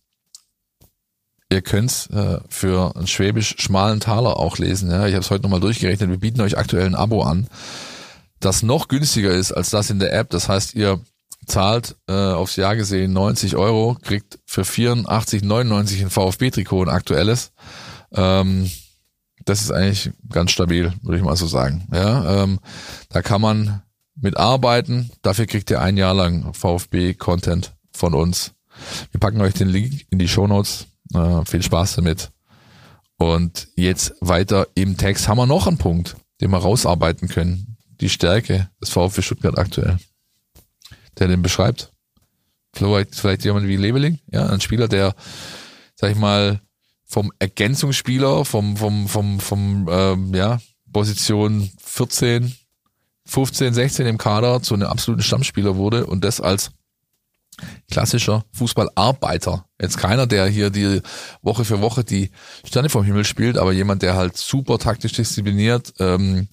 ihr könnt's äh, für einen schwäbisch schmalen Taler auch lesen. Ja, ich habe es heute nochmal durchgerechnet. Wir bieten euch aktuell ein Abo an, das noch günstiger ist als das in der App. Das heißt, ihr zahlt äh, aufs Jahr gesehen neunzig Euro, kriegt für vierundachtzig neunundneunzig ein VfB-Trikot, ein aktuelles. Ähm, das ist eigentlich ganz stabil, würde ich mal so sagen. Ja, ähm, da kann man mitarbeiten. Dafür kriegt ihr ein Jahr lang VfB-Content von uns. Wir packen euch den Link in die Shownotes. Äh, viel Spaß damit. Und jetzt weiter im Text haben wir noch einen Punkt, den wir rausarbeiten können. Die Stärke des VfB Stuttgart aktuell. Der den beschreibt. Vielleicht, vielleicht jemand wie Leveling, ja, ein Spieler, der, sag ich mal, vom Ergänzungsspieler, vom, vom, vom, vom, ähm, ja, Position vierzehn, fünfzehn, sechzehn im Kader zu einem absoluten Stammspieler wurde und das als klassischer Fußballarbeiter. Jetzt keiner, der hier die Woche für Woche die Sterne vom Himmel spielt, aber jemand, der halt super taktisch diszipliniert, ähm,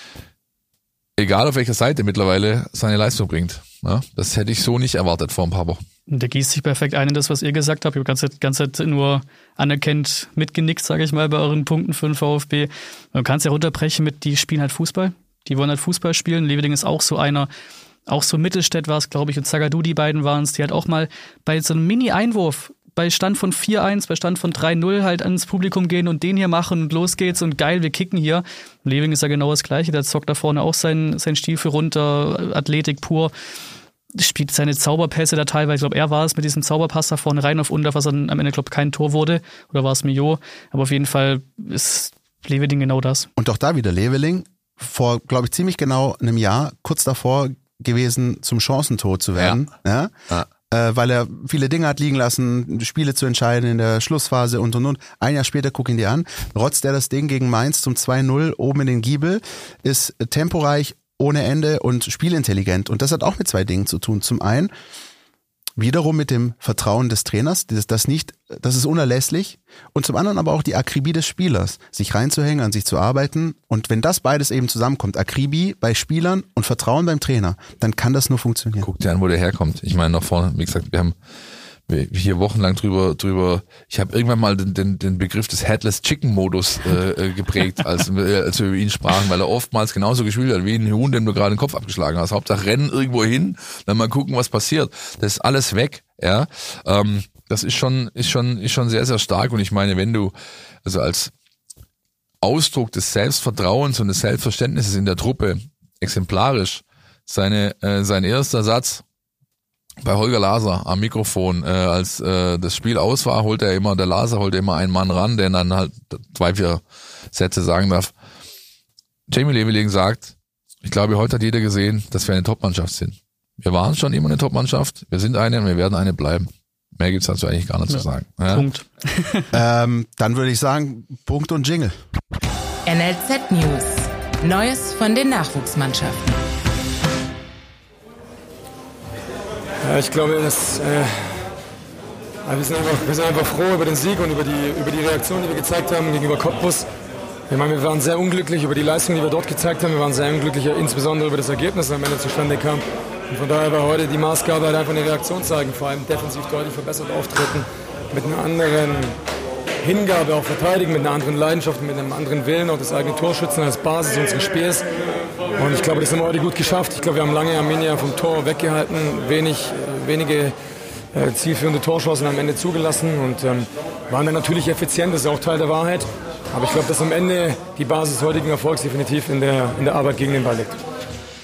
egal auf welcher Seite mittlerweile seine Leistung bringt. Ja, das hätte ich so nicht erwartet vor ein paar Wochen. Der gießt sich perfekt ein in das, was ihr gesagt habt. Ich habe die ganze, ganze Zeit nur anerkennt mitgenickt, sage ich mal, bei euren Punkten für den VfB. Man kann es ja runterbrechen mit, die spielen halt Fußball. Die wollen halt Fußball spielen. Leveling ist auch so einer. Auch so Mittelstädt war es, glaube ich, und Zagadou, die beiden waren es, die halt auch mal bei so einem Mini-Einwurf, bei Stand von vier eins, bei Stand von drei null halt ans Publikum gehen und den hier machen und los geht's und geil, wir kicken hier. Leveling ist ja genau das Gleiche, der zockt da vorne auch seinen, seinen Stiefel runter, Athletik pur, spielt seine Zauberpässe da teilweise, ich glaube, er war es mit diesem Zauberpass da vorne rein auf Unter, was dann am Ende, glaube ich, kein Tor wurde, oder war es Mio, aber auf jeden Fall ist Leveling genau das. Und auch da wieder Leveling, vor, glaube ich, ziemlich genau einem Jahr, kurz davor gewesen, zum Chancentod zu werden, ja. ja? Äh, weil er viele Dinge hat liegen lassen, Spiele zu entscheiden in der Schlussphase und und und. Ein Jahr später, guck ihn dir an, rotzt er das Ding gegen Mainz zum zwei null oben in den Giebel, ist temporeich ohne Ende und spielintelligent. Und das hat auch mit zwei Dingen zu tun. Zum einen wiederum mit dem Vertrauen des Trainers, das, das nicht, das ist unerlässlich. Und zum anderen aber auch die Akribie des Spielers, sich reinzuhängen, an sich zu arbeiten. Und wenn das beides eben zusammenkommt, Akribie bei Spielern und Vertrauen beim Trainer, dann kann das nur funktionieren. Guck dir an, wo der herkommt. Ich meine, noch vorne, wie gesagt, wir haben hier wochenlang drüber, drüber. Ich habe irgendwann mal den, den, den Begriff des Headless Chicken Modus äh, geprägt, als, als wir über ihn sprachen, weil er oftmals genauso gespielt hat wie ein Huhn, dem du gerade den Kopf abgeschlagen hast. Hauptsache rennen irgendwo hin, dann mal gucken, was passiert. Das ist alles weg, ja. Ähm, das ist schon, ist schon, ist schon sehr, sehr stark. Und ich meine, wenn du also als Ausdruck des Selbstvertrauens und des Selbstverständnisses in der Truppe exemplarisch seine, äh, sein erster Satz bei Holger Laser am Mikrofon, äh, als äh, das Spiel aus war, holte er immer, der Laser holte immer einen Mann ran, der dann halt zwei, vier Sätze sagen darf. Jamie Leveling sagt, ich glaube, heute hat jeder gesehen, dass wir eine Top-Mannschaft sind. Wir waren schon immer eine Top-Mannschaft, wir sind eine und wir werden eine bleiben. Mehr gibt's dazu eigentlich gar nicht ja. zu sagen. Ja? Punkt. ähm, dann würde ich sagen, Punkt und Jingle. N L Z News. Neues von den Nachwuchsmannschaften. Ja, ich glaube, dass, äh, wir, sind einfach, wir sind einfach froh über den Sieg und über die, über die Reaktion, die wir gezeigt haben gegenüber Cottbus. Ich meine, wir waren sehr unglücklich über die Leistung, die wir dort gezeigt haben. Wir waren sehr unglücklich, insbesondere über das Ergebnis, das am Ende zustande kam. Und von daher war heute die Maßgabe halt einfach eine Reaktion zeigen, vor allem defensiv deutlich verbessert auftreten, mit einer anderen Hingabe auch verteidigen, mit einer anderen Leidenschaft, mit einem anderen Willen, auch das eigene Torschützen als Basis unseres Spiels. Und ich glaube, das haben wir heute gut geschafft. Ich glaube, wir haben lange Arminia vom Tor weggehalten, wenig, wenige äh, zielführende Torchancen am Ende zugelassen und ähm, waren dann natürlich effizient, das ist auch Teil der Wahrheit. Aber ich glaube, dass am Ende die Basis des heutigen Erfolgs definitiv in der, in der Arbeit gegen den Ball liegt.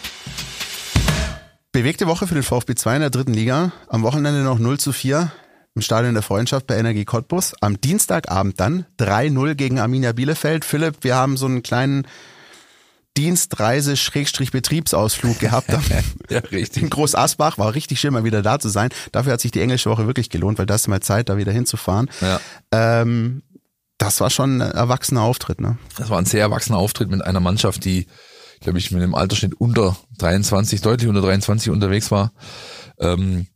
Bewegte Woche für den VfB zwei in der dritten Liga. Am Wochenende noch null zu vier im Stadion der Freundschaft bei Energie Cottbus. Am Dienstagabend dann drei null gegen Arminia Bielefeld. Philipp, wir haben so einen kleinen Dienstreise-Betriebsausflug gehabt. Ja, richtig. In Groß Asbach, war richtig schön, mal wieder da zu sein. Dafür hat sich die englische Woche wirklich gelohnt, weil da ist mal Zeit, da wieder hinzufahren. Ja. Ähm, das war schon ein erwachsener Auftritt, ne? Das war ein sehr erwachsener Auftritt mit einer Mannschaft, die, glaube ich, mit einem Altersschnitt unter dreiundzwanzig, deutlich unter dreiundzwanzig unterwegs war. Ähm,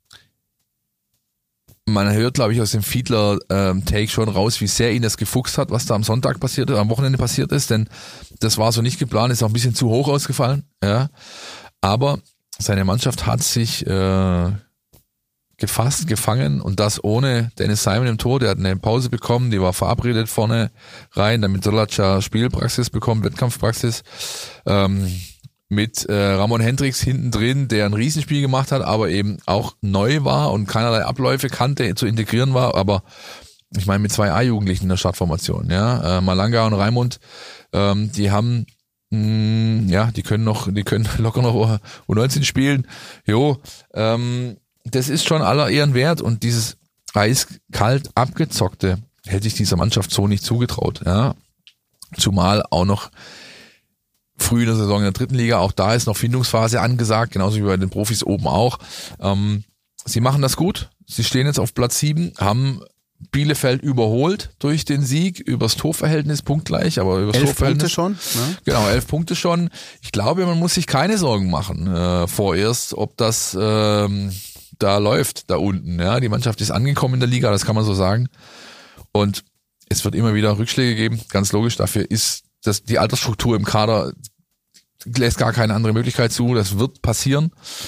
man hört, glaube ich, aus dem Fiedler-Take ähm, schon raus, wie sehr ihn das gefuchst hat, was da am Sonntag passiert ist, am Wochenende passiert ist, denn das war so nicht geplant, ist auch ein bisschen zu hoch ausgefallen, ja. Aber seine Mannschaft hat sich äh, gefasst, gefangen und das ohne Dennis Simon im Tor. Der hat eine Pause bekommen, die war verabredet vorne rein, damit Dolac Spielpraxis bekommt, Wettkampfpraxis. Ähm, mit äh, Ramon Hendricks hinten drin, der ein Riesenspiel gemacht hat, aber eben auch neu war und keinerlei Abläufe kannte, zu integrieren war. Aber ich meine mit zwei A-Jugendlichen in der Startformation, ja, äh, Malanga und Raimund, ähm, die haben mh, ja, die können noch, die können locker noch U neunzehn spielen. Jo, ähm, das ist schon aller Ehren wert und dieses eiskalt abgezockte hätte ich dieser Mannschaft so nicht zugetraut, ja. Zumal auch noch früh in der Saison in der dritten Liga, auch da ist noch Findungsphase angesagt, genauso wie bei den Profis oben auch. Ähm, sie machen das gut, sie stehen jetzt auf Platz sieben, haben Bielefeld überholt durch den Sieg, übers Torverhältnis punktgleich, aber übers elf Torverhältnis. Punkte schon? Ne? Genau, elf Punkte schon. Ich glaube, man muss sich keine Sorgen machen äh, vorerst, ob das ähm, da läuft, da unten. Ja, die Mannschaft ist angekommen in der Liga, das kann man so sagen. Und es wird immer wieder Rückschläge geben, ganz logisch. Dafür ist das die Altersstruktur im Kader lässt gar keine andere Möglichkeit zu. Das wird passieren.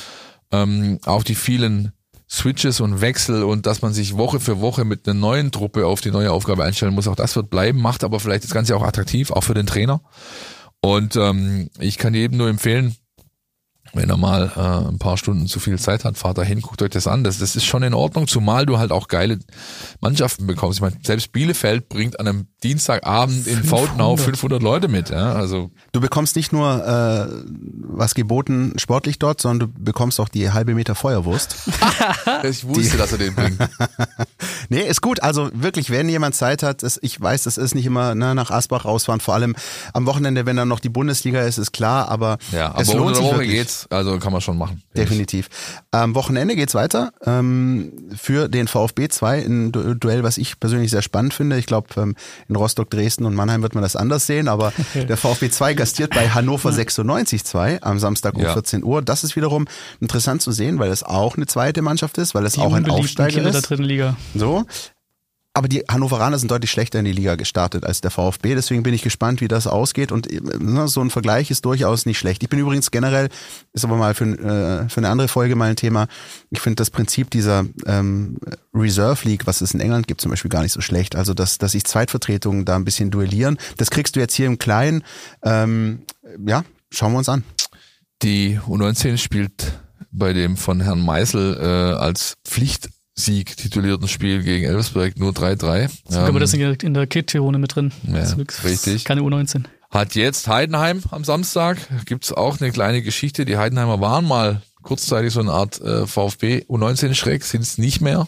Ähm, auch die vielen Switches und Wechsel und dass man sich Woche für Woche mit einer neuen Truppe auf die neue Aufgabe einstellen muss, auch das wird bleiben, macht aber vielleicht das Ganze auch attraktiv, auch für den Trainer. Und ähm, ich kann jedem nur empfehlen, wenn er mal äh, ein paar Stunden zu viel Zeit hat, fahrt da hin, guckt euch das an. Das, das ist schon in Ordnung, zumal du halt auch geile Mannschaften bekommst. Ich meine, selbst Bielefeld bringt an einem Dienstagabend in Fautenau fünfhundert Leute mit. Ja, also du bekommst nicht nur äh, was geboten sportlich dort, sondern du bekommst auch die halbe Meter Feuerwurst. Ich wusste, die, dass er den bringt. Nee, ist gut. Also wirklich, wenn jemand Zeit hat, es, ich weiß, das ist nicht immer ne, nach Asbach rausfahren, vor allem am Wochenende, wenn dann noch die Bundesliga ist, ist klar, aber, ja, aber es lohnt sich wirklich. Geht's. Also kann man schon machen. Definitiv. Am Wochenende geht's weiter ähm, für den VfB zwei, ein Du- Duell, was ich persönlich sehr spannend finde. Ich glaube, ähm, in Rostock, Dresden und Mannheim wird man das anders sehen, aber der VfB zwei gastiert bei Hannover sechsundneunzig zwei am Samstag um ja. vierzehn Uhr. Das ist wiederum interessant zu sehen, weil es auch eine zweite Mannschaft ist, weil es Die auch ein unbeliebten Aufsteiger Kinder ist. der dritten Liga. So. Aber die Hannoveraner sind deutlich schlechter in die Liga gestartet als der VfB, deswegen bin ich gespannt, wie das ausgeht und ne, so ein Vergleich ist durchaus nicht schlecht. Ich bin übrigens generell, ist aber mal für, äh, für eine andere Folge mal ein Thema, ich finde das Prinzip dieser ähm, Reserve League, was es in England gibt, zum Beispiel gar nicht so schlecht. Also dass, dass sich Zweitvertretungen da ein bisschen duellieren, das kriegst du jetzt hier im Kleinen. Ähm, ja, schauen wir uns an. Die U neunzehn spielt bei dem von Herrn Meißel äh, als Pflicht Sieg titulierten Spiel gegen Elversberg nur drei drei. Sogar ähm, das in der Kid-Tirone mit drin. Ja, richtig. Keine U neunzehn. Hat jetzt Heidenheim am Samstag. Gibt's auch eine kleine Geschichte. Die Heidenheimer waren mal kurzzeitig so eine Art äh, VfB U neunzehn-Schreck, sind es nicht mehr.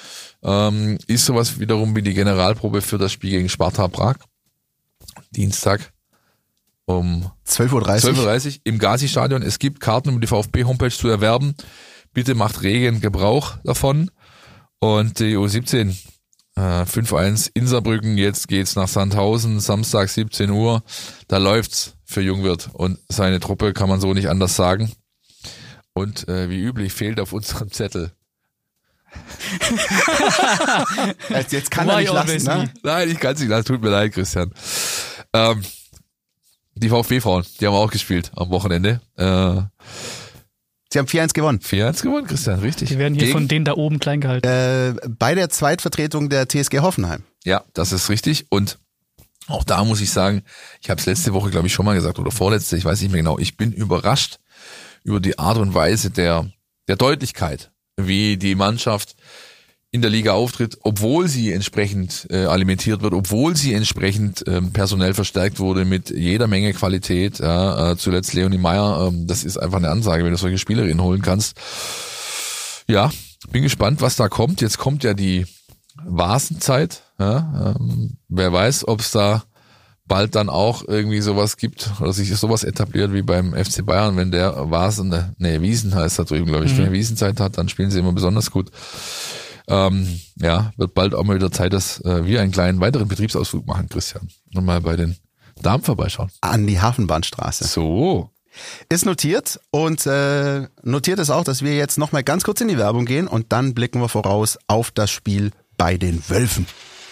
Ähm, ist sowas wiederum wie die Generalprobe für das Spiel gegen Sparta Prag. Dienstag um zwölf Uhr dreißig. zwölf Uhr dreißig im Gazi-Stadion. Es gibt Karten über die VfB-Homepage zu erwerben. Bitte macht regen Gebrauch davon. Und die U siebzehn, äh, fünf eins in Saarbrücken, jetzt geht's nach Sandhausen, Samstag siebzehn Uhr, da läuft's für Jungwirth und seine Truppe, kann man so nicht anders sagen. Und äh, wie üblich fehlt auf unserem Zettel. jetzt, jetzt kann er nicht lassen, ne? Nein, ich kann's nicht lassen, tut mir leid, Christian. Ähm, die VfB-Frauen, die haben auch gespielt am Wochenende. Äh, Sie haben vier eins gewonnen. vier eins gewonnen, Christian, richtig. Die werden hier Gegen, von denen da oben klein gehalten. Äh, bei der Zweitvertretung der T S G Hoffenheim. Ja, das ist richtig. Und auch da muss ich sagen, ich habe es letzte Woche, glaube ich, schon mal gesagt oder vorletzte, ich weiß nicht mehr genau. Ich bin überrascht über die Art und Weise der der Deutlichkeit, wie die Mannschaft in der Liga auftritt, obwohl sie entsprechend äh, alimentiert wird, obwohl sie entsprechend ähm, personell verstärkt wurde mit jeder Menge Qualität. Ja, äh, zuletzt Leonie Meyer, ähm, das ist einfach eine Ansage, wenn du solche Spielerinnen holen kannst. Ja, bin gespannt, was da kommt. Jetzt kommt ja die Vasenzeit. Ja, ähm, wer weiß, ob es da bald dann auch irgendwie sowas gibt oder sich sowas etabliert wie beim F C Bayern, wenn der Vasen, nee, Wiesen heißt da drüben, glaube ich, mhm. wenn er Wiesenzeit hat, dann spielen sie immer besonders gut. Ähm, ja, wird bald auch mal wieder Zeit, dass äh, wir einen kleinen weiteren Betriebsausflug machen, Christian. Und mal bei den Damen vorbeischauen. An die Hafenbahnstraße. So. Ist notiert und äh, notiert ist auch, dass wir jetzt nochmal ganz kurz in die Werbung gehen und dann blicken wir voraus auf das Spiel bei den Wölfen.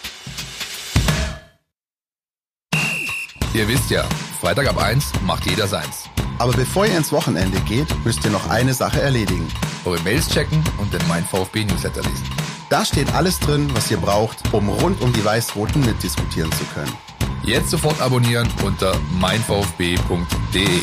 Ihr wisst ja, Freitag ab eins macht jeder seins. Aber bevor ihr ins Wochenende geht, müsst ihr noch eine Sache erledigen. Eure Mails checken und den Mein VfB Newsletter lesen. Da steht alles drin, was ihr braucht, um rund um die Weiß-Roten mitdiskutieren zu können. Jetzt sofort abonnieren unter mein v f b punkt d e.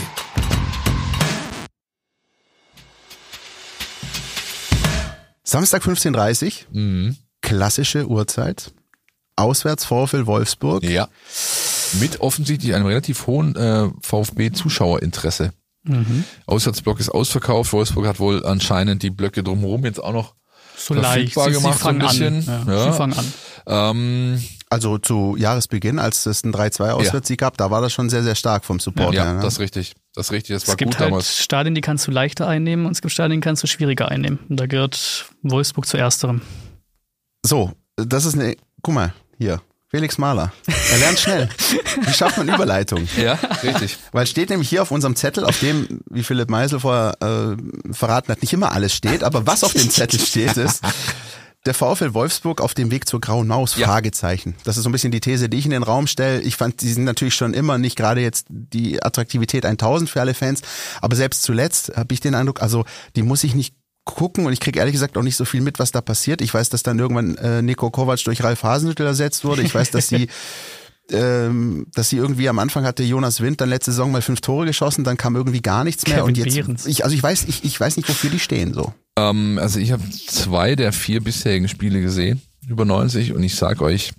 Samstag fünfzehn Uhr dreißig, mhm. Klassische Uhrzeit, auswärts VfL Wolfsburg. Ja, mit offensichtlich einem relativ hohen äh, VfB-Zuschauerinteresse. Mhm. Auswärtsblock ist ausverkauft, Wolfsburg hat wohl anscheinend die Blöcke drumherum jetzt auch noch so verfügbar leicht gemacht, sie, sie fangen so ein bisschen. An. Ja, ja. Sie fangen an. Ähm, also zu Jahresbeginn, als es ein drei zwei Auswärtssieg ja. gab, da war das schon sehr, sehr stark vom Support ja, her. Ja, ne? das ist richtig. Das ist richtig, das war es gibt gut halt damals. Stadien, die kannst du leichter einnehmen und es gibt Stadien, die kannst du schwieriger einnehmen. Und da gehört Wolfsburg zu ersterem. So, das ist eine, guck mal, hier, Felix Mahler. Er lernt schnell. Wie schafft man Überleitung? Ja, richtig. Weil steht nämlich hier auf unserem Zettel, auf dem, wie Philipp Meisel vorher äh, verraten hat, nicht immer alles steht, aber was auf dem Zettel steht ist, der VfL Wolfsburg auf dem Weg zur Grauen Maus, ja. Fragezeichen. Das ist so ein bisschen die These, die ich in den Raum stelle. Ich fand, die sind natürlich schon immer nicht gerade jetzt die Attraktivität tausend für alle Fans, aber selbst zuletzt habe ich den Eindruck, also die muss ich nicht gucken und ich kriege ehrlich gesagt auch nicht so viel mit, was da passiert. Ich weiß, dass dann irgendwann äh, Nico Kovac durch Ralf Hasenhüttl ersetzt wurde. Ich weiß, dass sie ähm, dass sie irgendwie am Anfang hatte Jonas Wind dann letzte Saison mal fünf Tore geschossen, dann kam irgendwie gar nichts mehr. Kevin und jetzt Behrens. ich, also ich weiß ich, ich weiß nicht, wofür die stehen so. Ähm, also ich habe zwei der vier bisherigen Spiele gesehen, über neunzig, und ich sag euch,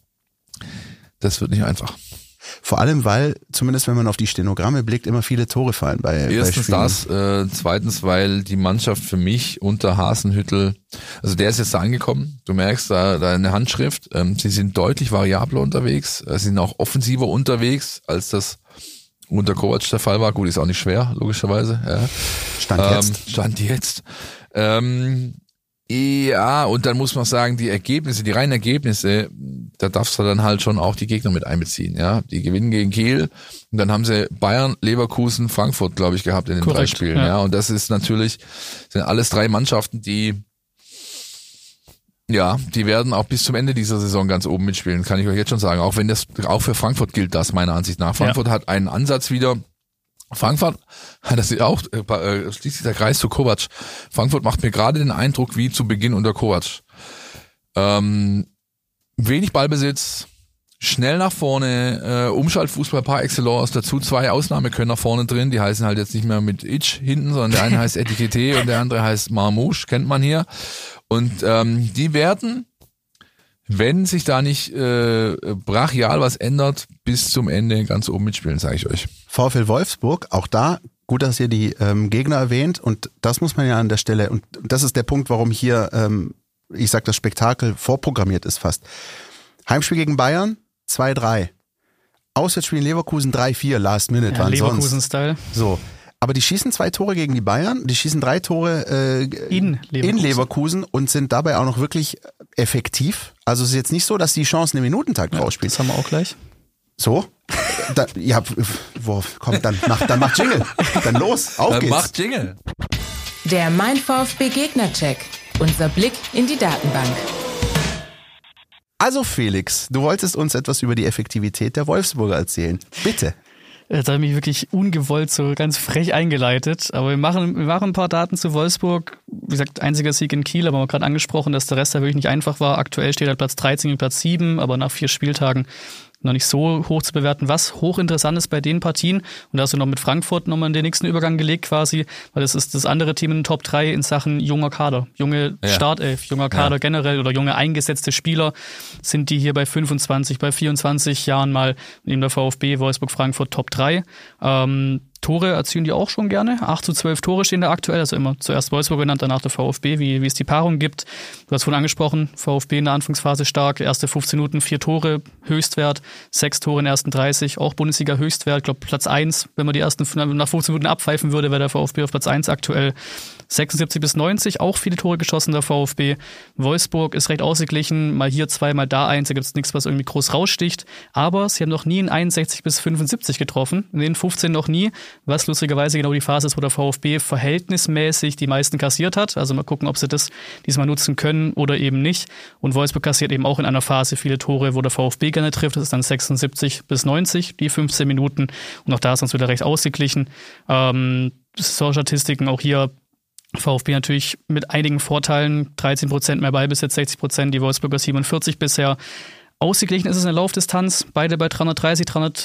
das wird nicht einfach. Vor allem, weil, zumindest wenn man auf die Stenogramme blickt, immer viele Tore fallen bei Erstens bei das, äh, zweitens, weil die Mannschaft für mich unter Hasenhüttl, also der ist jetzt da angekommen, du merkst da, da eine Handschrift, ähm, sie sind deutlich variabler unterwegs, sie sind auch offensiver unterwegs, als das unter Kovac der Fall war. Gut, ist auch nicht schwer, logischerweise. Ja. Stand ähm, jetzt. Stand jetzt. Ähm, Ja, und dann muss man sagen, die Ergebnisse, die reinen Ergebnisse, da darfst du dann halt schon auch die Gegner mit einbeziehen. Ja, die gewinnen gegen Kiel und dann haben sie Bayern, Leverkusen, Frankfurt, glaube ich, gehabt in den Korrekt, drei Spielen. ja. Ja, und das ist natürlich, sind alles drei Mannschaften, die, ja, die werden auch bis zum Ende dieser Saison ganz oben mitspielen, kann ich euch jetzt schon sagen. Auch wenn das, auch für Frankfurt gilt das meiner Ansicht nach. Frankfurt ja. hat einen Ansatz wieder. Frankfurt, das ist auch, äh, schließt sich der Kreis zu Kovac. Frankfurt macht mir gerade den Eindruck wie zu Beginn unter Kovac. Ähm, wenig Ballbesitz, schnell nach vorne, äh, Umschaltfußball par excellence, dazu zwei Ausnahmekönner vorne drin, die heißen halt jetzt nicht mehr mit Itch hinten, sondern der eine heißt Etikette und der andere heißt Marmouche, kennt man hier. Und ähm, die werden, wenn sich da nicht äh, brachial was ändert, bis zum Ende ganz oben mitspielen, sage ich euch. VfL Wolfsburg, auch da, gut, dass ihr die ähm, Gegner erwähnt und das muss man ja an der Stelle, und das ist der Punkt, warum hier, ähm, ich sag, das Spektakel vorprogrammiert ist fast. Heimspiel gegen Bayern, zwei drei. Auswärtsspiel in Leverkusen, drei vier, Last Minute, ja, wann Leverkusen-Style. So. Aber die schießen zwei Tore gegen die Bayern, die schießen drei Tore äh, in, Leverkusen. in Leverkusen und sind dabei auch noch wirklich effektiv. Also es ist jetzt nicht so, dass die Chancen im Minutentakt ja, rausspielen. Das haben wir auch gleich. So? Da, ja, wo, komm, dann mach, dann mach Jingle. Dann los, auf dann geht's. Mach Jingle. Der Mein VfB Gegnercheck. Unser Blick in die Datenbank. Also Felix, du wolltest uns etwas über die Effektivität der Wolfsburger erzählen. Bitte. Das hat mich wirklich ungewollt so ganz frech eingeleitet. Aber wir machen, wir machen ein paar Daten zu Wolfsburg. Wie gesagt, einziger Sieg in Kiel, aber wir haben gerade angesprochen, dass der Rest da wirklich nicht einfach war. Aktuell steht halt Platz dreizehn und Platz sieben, aber nach vier Spieltagen noch nicht so hoch zu bewerten. Was hochinteressant ist bei den Partien, und da hast du noch mit Frankfurt nochmal in den nächsten Übergang gelegt quasi, weil das ist das andere Team in den Top drei in Sachen junger Kader. Junge ja. Startelf, junger Kader ja. generell oder junge eingesetzte Spieler sind die hier bei fünfundzwanzig, bei vierundzwanzig Jahren mal neben der VfB, Wolfsburg, Frankfurt Top drei. Ähm, Tore erzielen die auch schon gerne. acht zu zwölf Tore stehen da aktuell, also immer zuerst Wolfsburg genannt, danach der VfB, wie, wie es die Paarung gibt. Du hast vorhin angesprochen, VfB in der Anfangsphase stark, erste fünfzehn Minuten, vier Tore, Höchstwert, sechs Tore in den ersten dreißig, auch Bundesliga-Höchstwert, ich glaube Platz eins, wenn man die ersten nach fünfzehn Minuten abpfeifen würde, wäre der VfB auf Platz eins aktuell. sechsundsiebzig bis neunzig, auch viele Tore geschossen, der VfB. Wolfsburg ist recht ausgeglichen, mal hier zwei, mal da eins, da gibt es nichts, was irgendwie groß raussticht. Aber sie haben noch nie in einundsechzig bis fünfundsiebzig getroffen, in den fünfzehn noch nie, was lustigerweise genau die Phase ist, wo der VfB verhältnismäßig die meisten kassiert hat. Also mal gucken, ob sie das diesmal nutzen können oder eben nicht. Und Wolfsburg kassiert eben auch in einer Phase viele Tore, wo der VfB gerne trifft. Das ist dann sechsundsiebzig bis neunzig, die fünfzehn Minuten. Und auch da ist uns wieder recht ausgeglichen. Ähm, so Statistiken auch hier. VfB natürlich mit einigen Vorteilen, dreizehn Prozent mehr Ballbesitz, sechzig Prozent, die Wolfsburger siebenundvierzig bisher. Ausgeglichen ist es in der Laufdistanz, beide bei dreihundertdreißig,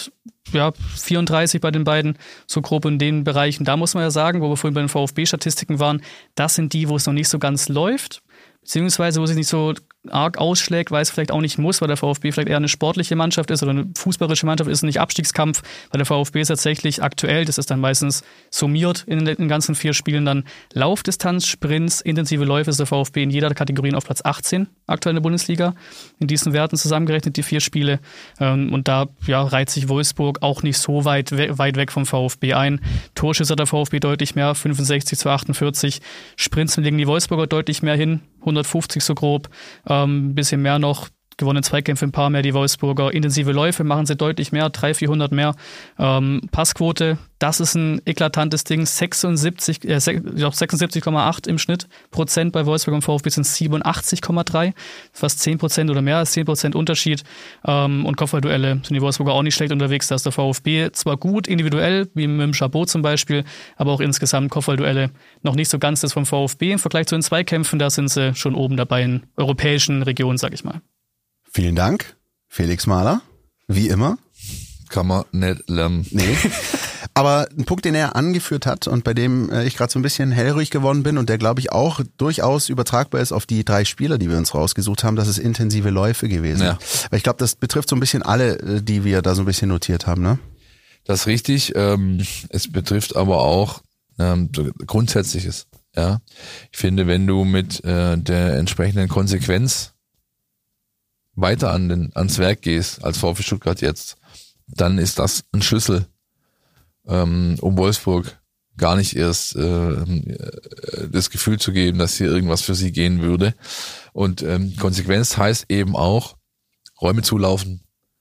dreihundertvierunddreißig bei den beiden, so grob in den Bereichen. Da muss man ja sagen, wo wir vorhin bei den VfB-Statistiken waren, das sind die, wo es noch nicht so ganz läuft, beziehungsweise wo es nicht so arg ausschlägt, weil es vielleicht auch nicht muss, weil der VfB vielleicht eher eine sportliche Mannschaft ist oder eine fußballerische Mannschaft ist, nicht Abstiegskampf, weil der VfB ist tatsächlich aktuell, das ist dann meistens summiert in den ganzen vier Spielen dann Laufdistanz, Sprints, intensive Läufe ist der VfB in jeder Kategorie auf Platz achtzehn aktuell in der Bundesliga, in diesen Werten zusammengerechnet die vier Spiele und da ja, reiht sich Wolfsburg auch nicht so weit, weit weg vom VfB ein. Torschüsse hat der VfB deutlich mehr, fünfundsechzig zu achtundvierzig, Sprints legen die Wolfsburger deutlich mehr hin, hundertfünfzig so grob, ein ähm, bisschen mehr noch, gewonnene Zweikämpfe ein paar mehr, die Wolfsburger, intensive Läufe machen sie deutlich mehr, dreihundert, vierhundert mehr, ähm, Passquote, das ist ein eklatantes Ding, sechsundsiebzig, äh, sechsundsiebzig Komma acht im Schnitt Prozent bei Wolfsburg und VfB sind siebenundachtzig Komma drei, fast zehn Prozent oder mehr als zehn Prozent Unterschied ähm, und Kopfballduelle sind die Wolfsburger auch nicht schlecht unterwegs, da ist der VfB zwar gut individuell, wie mit dem Chabot zum Beispiel, aber auch insgesamt Kopfballduelle noch nicht so ganz das vom VfB im Vergleich zu den Zweikämpfen, da sind sie schon oben dabei in europäischen Regionen, sag ich mal. Vielen Dank, Felix Mahler, wie immer. Kann man nicht lernen. Nee. Aber ein Punkt, den er angeführt hat und bei dem ich gerade so ein bisschen hellruhig geworden bin und der, glaube ich, auch durchaus übertragbar ist auf die drei Spieler, die wir uns rausgesucht haben, das ist intensive Läufe gewesen. Ja. Weil ich glaube, das betrifft so ein bisschen alle, die wir da so ein bisschen notiert haben, ne? Das ist richtig. Ähm, es betrifft aber auch ähm, Grundsätzliches. Ja, ich finde, wenn du mit äh, der entsprechenden Konsequenz weiter an den, ans Werk gehst, als VfB Stuttgart jetzt, dann ist das ein Schlüssel, ähm, um Wolfsburg gar nicht erst äh, das Gefühl zu geben, dass hier irgendwas für sie gehen würde. Und ähm, Konsequenz heißt eben auch, Räume zulaufen,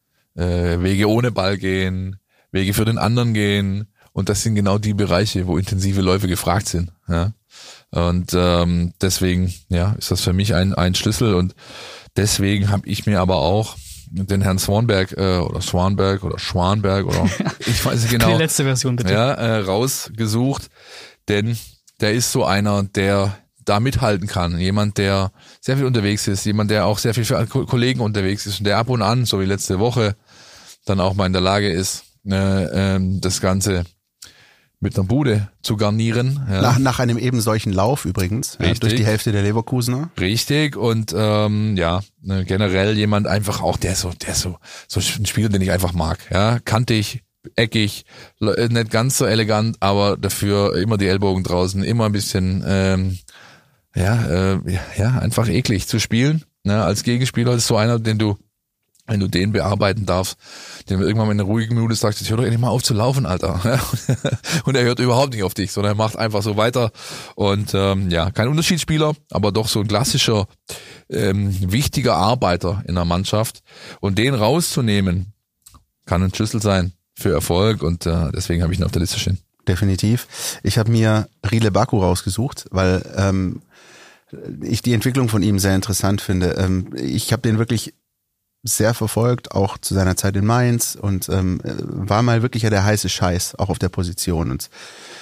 äh, Wege ohne Ball gehen, Wege für den anderen gehen. Und das sind genau die Bereiche, wo intensive Läufe gefragt sind. Ja? Und ähm, deswegen ja, ist das für mich ein, ein Schlüssel. Und deswegen habe ich mir aber auch den Herrn Swanberg äh, oder Swanberg oder Schwanberg oder ich weiß nicht genau. Die letzte Version bitte. Ja, äh, rausgesucht, denn der ist so einer, der da mithalten kann. Jemand, der sehr viel unterwegs ist, jemand, der auch sehr viel für Kollegen unterwegs ist und der ab und an, so wie letzte Woche, dann auch mal in der Lage ist, äh, äh, das Ganze mit einer Bude zu garnieren. Ja. Nach, nach einem eben solchen Lauf übrigens, ja, durch die Hälfte der Leverkusener. Richtig und ähm, ja, generell jemand einfach auch, der so, der so, so ein Spieler, den ich einfach mag. Ja, kantig, eckig, nicht ganz so elegant, aber dafür immer die Ellbogen draußen, immer ein bisschen, ähm, ja, äh, ja, einfach eklig zu spielen. Ja, als Gegenspieler ist so einer, den du wenn du den bearbeiten darfst, den irgendwann mal in einer ruhigen Minute sagst, hör doch endlich mal auf zu laufen, Alter. Und er hört überhaupt nicht auf dich, sondern er macht einfach so weiter. Und ähm, ja, kein Unterschiedsspieler, aber doch so ein klassischer, ähm, wichtiger Arbeiter in der Mannschaft. Und den rauszunehmen, kann ein Schlüssel sein für Erfolg. Und äh, deswegen habe ich ihn auf der Liste stehen. Definitiv. Ich habe mir Rile Baku rausgesucht, weil ähm, ich die Entwicklung von ihm sehr interessant finde. Ähm, ich habe den wirklich sehr verfolgt, auch zu seiner Zeit in Mainz und ähm, war mal wirklich ja der heiße Scheiß, auch auf der Position. Und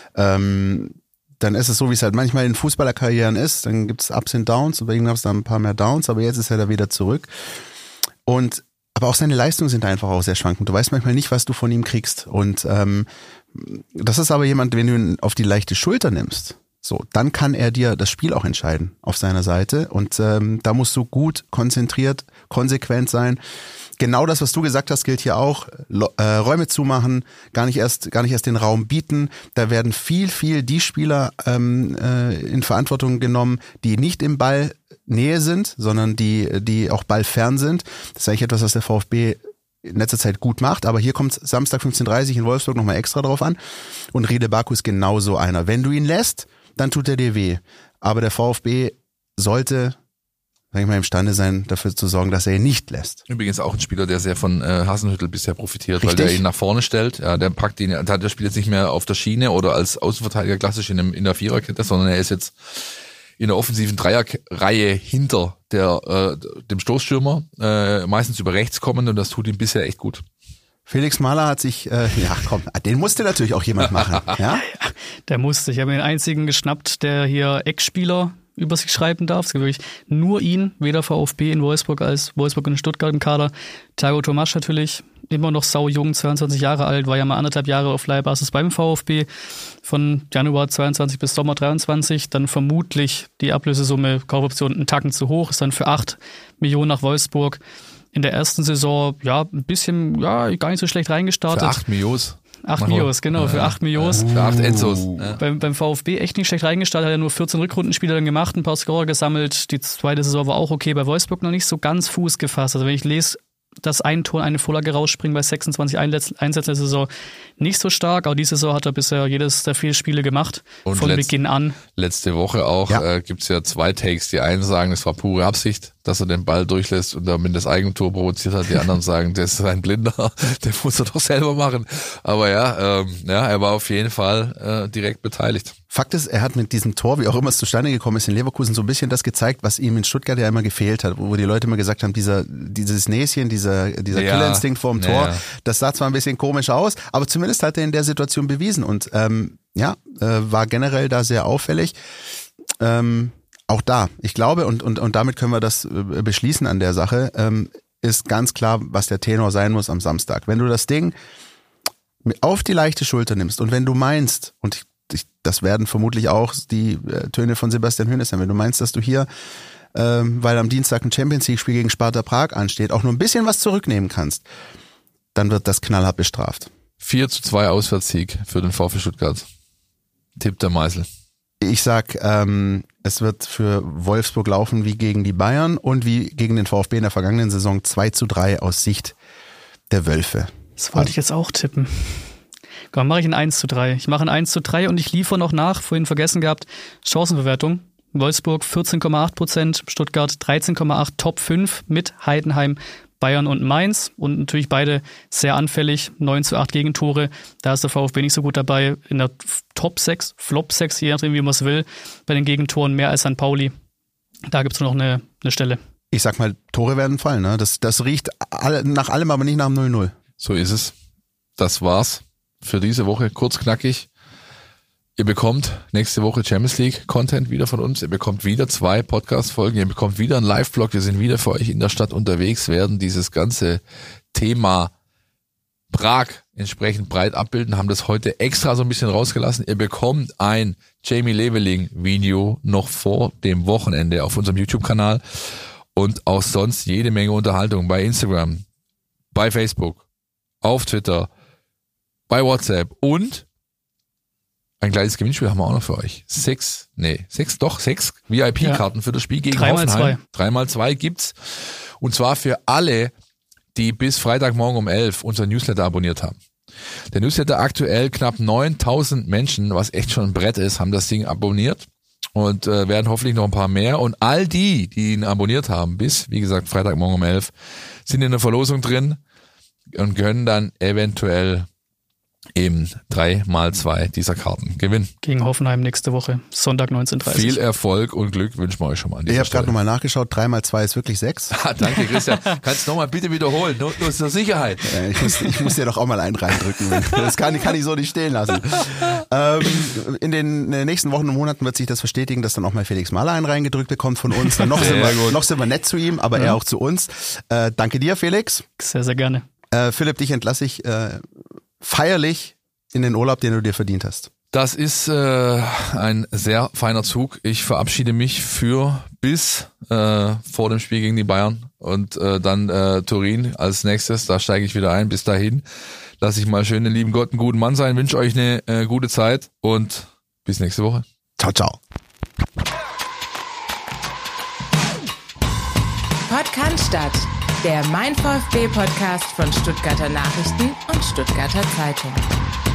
ähm, dann ist es so, wie es halt manchmal in Fußballerkarrieren ist, dann gibt es Ups und Downs und bei ihm gab es da ein paar mehr Downs, aber jetzt ist er da wieder zurück. Und aber auch seine Leistungen sind einfach auch sehr schwankend. Du weißt manchmal nicht, was du von ihm kriegst. Und ähm, das ist aber jemand, wenn du ihn auf die leichte Schulter nimmst, so, dann kann er dir das Spiel auch entscheiden auf seiner Seite und ähm, da musst du gut, konzentriert, konsequent sein. Genau das, was du gesagt hast, gilt hier auch. Äh, Räume zumachen, gar nicht erst, gar nicht erst den Raum bieten. Da werden viel, viel die Spieler ähm, äh, in Verantwortung genommen, die nicht im Ballnähe sind, sondern die, die auch ballfern sind. Das ist eigentlich etwas, was der VfB in letzter Zeit gut macht, aber hier kommt Samstag fünfzehn Uhr dreißig in Wolfsburg nochmal extra drauf an und Rede Baku ist genauso einer. Wenn du ihn lässt, dann tut er dir weh. Aber der VfB sollte, sag ich mal, imstande sein, dafür zu sorgen, dass er ihn nicht lässt. Übrigens auch ein Spieler, der sehr von äh, Hasenhüttl bisher profitiert, Richtig. weil der ihn nach vorne stellt. Ja, der packt ihn, der spielt jetzt nicht mehr auf der Schiene oder als Außenverteidiger klassisch in, einem, in der Viererkette, sondern er ist jetzt in der offensiven Dreierreihe hinter der äh, dem Stoßstürmer, äh, meistens über rechts kommend und das tut ihm bisher echt gut. Felix Mahler hat sich, äh, ja komm, den musste natürlich auch jemand machen. Ja? Der musste. Ich habe mir den einzigen geschnappt, der hier Ex-Spieler über sich schreiben darf. Es gibt wirklich nur ihn, weder VfB in Wolfsburg als Wolfsburg in Stuttgart im Kader. Thiago Tomasch natürlich, immer noch saujung, zweiundzwanzig Jahre alt, war ja mal anderthalb Jahre auf Leihbasis beim VfB, von Januar zweiundzwanzig bis Sommer dreiundzwanzig, dann vermutlich die Ablösesumme, Kaufoption einen Tacken zu hoch, ist dann für acht Millionen nach Wolfsburg. In der ersten Saison, ja, ein bisschen, ja, gar nicht so schlecht reingestartet. Für acht Mios. Acht Mios, genau, für acht Mios. Für acht Enzos. Ja. Beim, beim VfB echt nicht schlecht reingestartet, hat er nur vierzehn Rückrundenspiele dann gemacht, ein paar Scorer gesammelt. Die zweite Saison war auch okay, bei Wolfsburg noch nicht so ganz Fuß gefasst. Also wenn ich lese, dass ein Tor, eine Vorlage rausspringen bei sechsundzwanzig Einsätzen der Saison, nicht so stark. Auch diese Saison hat er bisher jedes der vier Spiele gemacht, und von letzt, Beginn an. Letzte Woche auch ja. äh, gibt's ja zwei Takes. Die einen sagen, es war pure Absicht, dass er den Ball durchlässt und damit das Eigentor provoziert hat. Die anderen sagen, das ist ein Blinder, der muss er doch selber machen. Aber ja, ähm, ja, er war auf jeden Fall äh, direkt beteiligt. Fakt ist, er hat mit diesem Tor, wie auch immer es zustande gekommen ist, in Leverkusen so ein bisschen das gezeigt, was ihm in Stuttgart ja immer gefehlt hat, wo die Leute immer gesagt haben, dieser, dieses Näschen, dieser, dieser ja, Killerinstinkt vorm Tor, ja. Das sah zwar ein bisschen komisch aus, aber zumindest hat er in der Situation bewiesen und ähm, ja, äh, war generell da sehr auffällig. Ähm, auch da, ich glaube, und, und, und damit können wir das äh, beschließen an der Sache, ähm, ist ganz klar, was der Tenor sein muss am Samstag. Wenn du das Ding auf die leichte Schulter nimmst und wenn du meinst, und ich Ich, das werden vermutlich auch die äh, Töne von Sebastian Hoeneß sein. Wenn du meinst, dass du hier, ähm, weil am Dienstag ein Champions-League-Spiel gegen Sparta Prag ansteht, auch nur ein bisschen was zurücknehmen kannst, dann wird das knallhart bestraft. vier zu zwei Auswärtssieg für den VfB Stuttgart. Tipp der Meißel. Ich sag, ähm, es wird für Wolfsburg laufen wie gegen die Bayern und wie gegen den VfB in der vergangenen Saison zwei zu drei aus Sicht der Wölfe. Das wollte ich jetzt auch tippen. Komm, mache ich ein eins zu drei. Ich mache ein eins zu drei und ich liefere noch nach, vorhin vergessen gehabt, Chancenbewertung. Wolfsburg vierzehn Komma acht Prozent, Stuttgart dreizehn Komma acht, Top fünf mit Heidenheim, Bayern und Mainz. Und natürlich beide sehr anfällig, neun zu acht Gegentore. Da ist der VfB nicht so gut dabei. In der Top sechs, Flop sechs, je nachdem wie man es will, bei den Gegentoren mehr als Sankt Pauli. Da gibt es noch eine, eine Stelle. Ich sag mal, Tore werden fallen. Ne? Das, das riecht alle, nach allem, aber nicht nach dem null null. So ist es. Das war's für diese Woche, kurz knackig. Ihr bekommt nächste Woche Champions League Content wieder von uns. Ihr bekommt wieder zwei Podcast-Folgen. Ihr bekommt wieder einen Live-Blog. Wir sind wieder für euch in der Stadt unterwegs, werden dieses ganze Thema Prag entsprechend breit abbilden, haben das heute extra so ein bisschen rausgelassen. Ihr bekommt ein Jamie Leveling Video noch vor dem Wochenende auf unserem YouTube-Kanal und auch sonst jede Menge Unterhaltung bei Instagram, bei Facebook, auf Twitter, bei WhatsApp und ein kleines Gewinnspiel haben wir auch noch für euch. Sechs, nee, sechs, doch, sechs V I P-Karten ja. für das Spiel gegen Drei Hoffenheim. Mal zwei. Dreimal zwei gibt's. Und zwar für alle, die bis Freitagmorgen um elf unser Newsletter abonniert haben. Der Newsletter aktuell knapp neuntausend Menschen, was echt schon ein Brett ist, haben das Ding abonniert und äh, werden hoffentlich noch ein paar mehr. Und all die, die ihn abonniert haben, bis, wie gesagt, Freitagmorgen um elf, sind in der Verlosung drin und können dann eventuell eben drei mal zwei dieser Karten gewinnen. Gegen Hoffenheim nächste Woche, Sonntag neunzehn Uhr dreißig. Viel Erfolg und Glück wünschen wir euch schon mal an dieser Ich habe Stelle. gerade nochmal nachgeschaut, drei mal zwei ist wirklich sechs. Ah, danke Christian. Kannst du nochmal bitte wiederholen, nur, nur zur Sicherheit. Ja, ich, muss, ich muss dir doch auch mal einen reindrücken. Das kann, kann ich so nicht stehen lassen. Ähm, in den nächsten Wochen und Monaten wird sich das verstetigen, dass dann auch mal Felix Mahler einen reingedrückt bekommt von uns. Dann noch, sind wir, noch sind wir nett zu ihm, aber ja. er auch zu uns. Äh, danke dir, Felix. Sehr, sehr gerne. Äh, Philipp, dich entlasse ich äh, feierlich in den Urlaub, den du dir verdient hast. Das ist äh, ein sehr feiner Zug. Ich verabschiede mich für bis äh, vor dem Spiel gegen die Bayern und äh, dann äh, Turin als nächstes. Da steige ich wieder ein. Bis dahin lasse ich mal schön den lieben Gott einen guten Mann sein. Wünsche euch eine äh, gute Zeit und bis nächste Woche. Ciao, ciao. Podcast, der Mein VfB Podcast von Stuttgarter Nachrichten und Stuttgarter Zeitung.